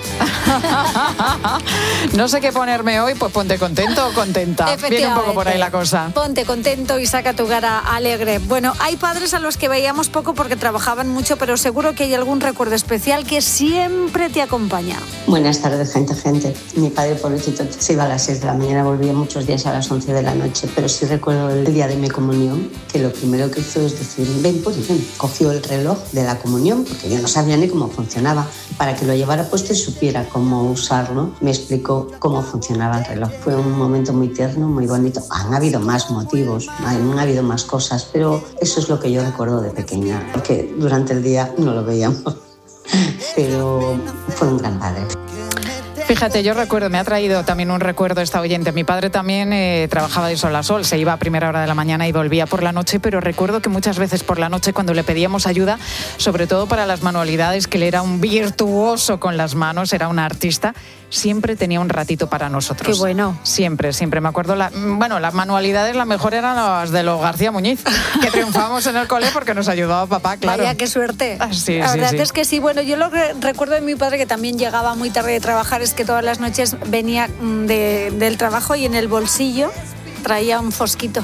No sé qué ponerme hoy, pues ponte contento o contenta. Viene un poco por ahí la cosa. Ponte contento y saca tu cara alegre. Bueno, hay padres a los que veíamos poco porque trabajaban mucho, pero seguro que hay algún recuerdo especial que siempre te acompaña. Buenas tardes, gente. Mi padre, pobrecito, se iba a las 6 de la mañana, volvía muchos días a las 11 de la noche, pero sí recuerdo el día de mi comunión, que lo primero que hizo es decir, ven, pues ven. Cogió el reloj de la comunión, porque yo no sabía ni cómo funcionaba. funcionaba, para que lo llevara puesto y supiera cómo usarlo. Me explicó cómo funcionaba el reloj. Fue un momento muy tierno, muy bonito. Han habido más motivos, han habido más cosas, pero eso es lo que yo recuerdo de pequeña, porque durante el día no lo veíamos, pero fue un gran padre. Fíjate, yo recuerdo, me ha traído también un recuerdo esta oyente. Mi padre también trabajaba de sol a sol, se iba a primera hora de la mañana y volvía por la noche, pero recuerdo que muchas veces por la noche cuando le pedíamos ayuda, sobre todo para las manualidades, que él era un virtuoso con las manos, era un artista, siempre tenía un ratito para nosotros. Qué bueno. Siempre. Me acuerdo, las manualidades, la mejor eran las de los García Muñiz, que triunfamos en el cole porque nos ayudaba papá, claro. Vaya, qué suerte. Sí, la verdad sí. es que sí. Bueno, yo lo que recuerdo de mi padre, que también llegaba muy tarde de trabajar, es que todas las noches venía del trabajo y en el bolsillo traía un fosquito.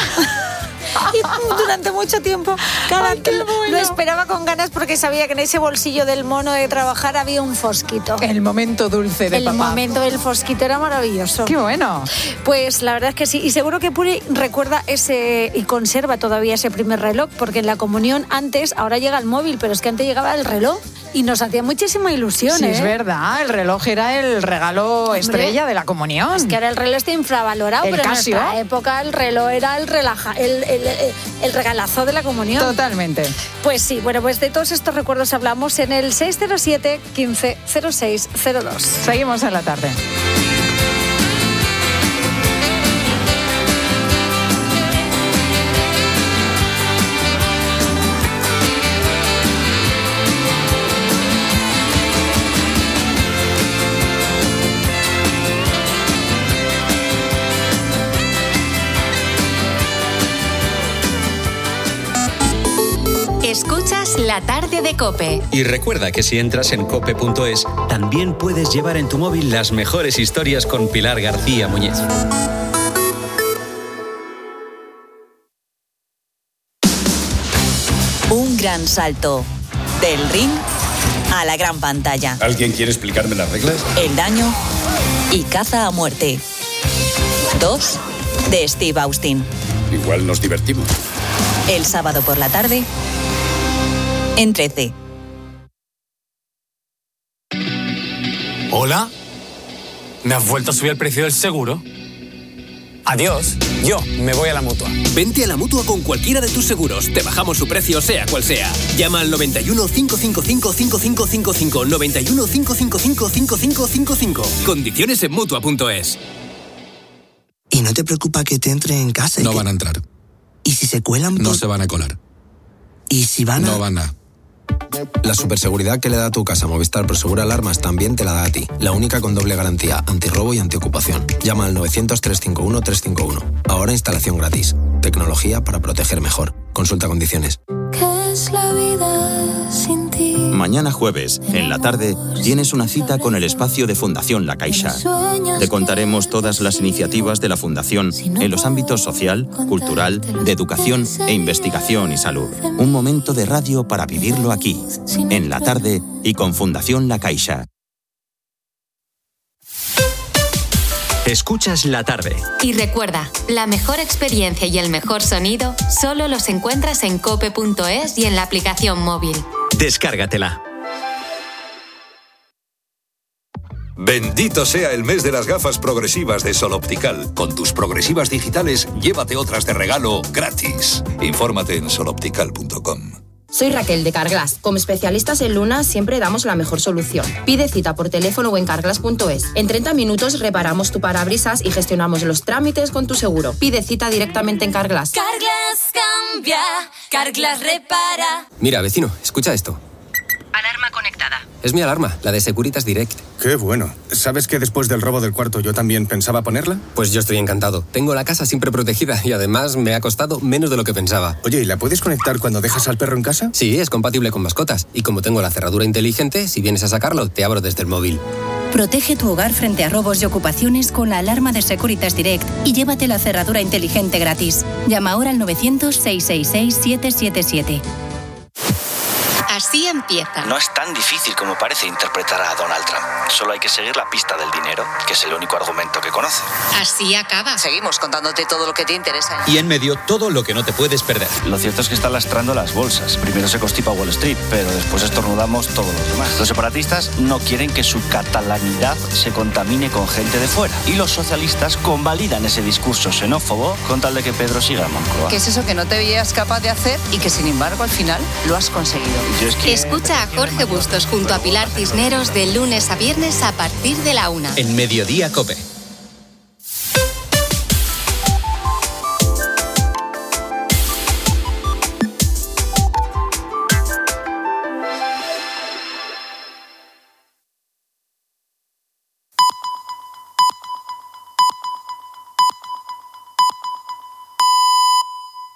Y durante mucho tiempo lo esperaba con ganas porque sabía que en ese bolsillo del mono de trabajar había un fosquito. El momento dulce de papá. El momento del fosquito era maravilloso. ¡Qué bueno! Pues la verdad es que sí. Y seguro que Puri recuerda y conserva todavía ese primer reloj, porque en la comunión antes, ahora llega el móvil, pero es que antes llegaba el reloj y nos hacía muchísima ilusión. Sí, es verdad. El reloj era el regalo estrella de la comunión. Es que ahora el reloj está infravalorado, pero Casio. En nuestra época el reloj era el regalazo de la comunión. Totalmente. Pues sí, bueno, pues de todos estos recuerdos hablamos en el 607 15 06 02. Seguimos en la tarde. Escuchas La Tarde de COPE. Y recuerda que si entras en cope.es, también puedes llevar en tu móvil las mejores historias con Pilar García Muñiz. Un gran salto del ring a la gran pantalla. ¿Alguien quiere explicarme las reglas? El daño y caza a muerte. 2 de Steve Austin. Igual nos divertimos. El sábado por la tarde en 13. ¿Hola? ¿Me has vuelto a subir el precio del seguro? Adiós, yo me voy a la Mutua. Vente a la Mutua con cualquiera de tus seguros. Te bajamos su precio sea cual sea. Llama al 91 555 5555. 91 555 5555. Condiciones en Mutua.es. ¿Y no te preocupa que te entre en casa? No van a entrar. ¿Y si se cuelan? No se van a colar. ¿Y si van a...? No van a... La superseguridad que le da a tu casa Movistar Prosegur Alarmas también te la da a ti. La única con doble garantía, antirrobo y antiocupación. Llama al 900-351-351. Ahora instalación gratis. Tecnología para proteger mejor. Consulta condiciones. ¿Qué es la vida sin ti? Mañana jueves, en la tarde, tienes una cita con el espacio de Fundación La Caixa. Te contaremos todas las iniciativas de la Fundación en los ámbitos social, cultural, de educación e investigación y salud. Un momento de radio para vivirlo aquí, en la tarde y con Fundación La Caixa. Escuchas La Tarde. Y recuerda, la mejor experiencia y el mejor sonido solo los encuentras en cope.es y en la aplicación móvil. Descárgatela. Bendito sea el mes de las gafas progresivas de Sol Optical. Con tus progresivas digitales, llévate otras de regalo gratis. Infórmate en soloptical.com. Soy Raquel de Carglass. Como especialistas en Luna siempre damos la mejor solución. Pide cita por teléfono o en carglass.es. En 30 minutos reparamos tu parabrisas y gestionamos los trámites con tu seguro. Pide cita directamente en Carglass. Carglass cambia, Carglass repara. Mira, vecino, escucha esto. Alarma conectada. Es mi alarma, la de Securitas Direct. Qué bueno. ¿Sabes que después del robo del cuarto yo también pensaba ponerla? Pues yo estoy encantado. Tengo la casa siempre protegida y además me ha costado menos de lo que pensaba. Oye, ¿y la puedes conectar cuando dejas al perro en casa? Sí, es compatible con mascotas. Y como tengo la cerradura inteligente, si vienes a sacarlo, te abro desde el móvil. Protege tu hogar frente a robos y ocupaciones con la alarma de Securitas Direct y llévate la cerradura inteligente gratis. Llama ahora al 900-666-777. Así empieza. No es tan difícil como parece interpretar a Donald Trump. Solo hay que seguir la pista del dinero, que es el único argumento que conoce. Así acaba. Seguimos contándote todo lo que te interesa. Y en medio, todo lo que no te puedes perder. Lo cierto es que está lastrando las bolsas. Primero se constipa Wall Street, pero después estornudamos todos los demás. Los separatistas no quieren que su catalanidad se contamine con gente de fuera. Y los socialistas convalidan ese discurso xenófobo con tal de que Pedro siga en Moncloa. ¿Qué es eso que no te veías capaz de hacer y que sin embargo al final lo has conseguido? Escucha a Jorge Bustos junto a Pilar Cisneros de lunes a viernes a partir de la 1. En Mediodía COPE.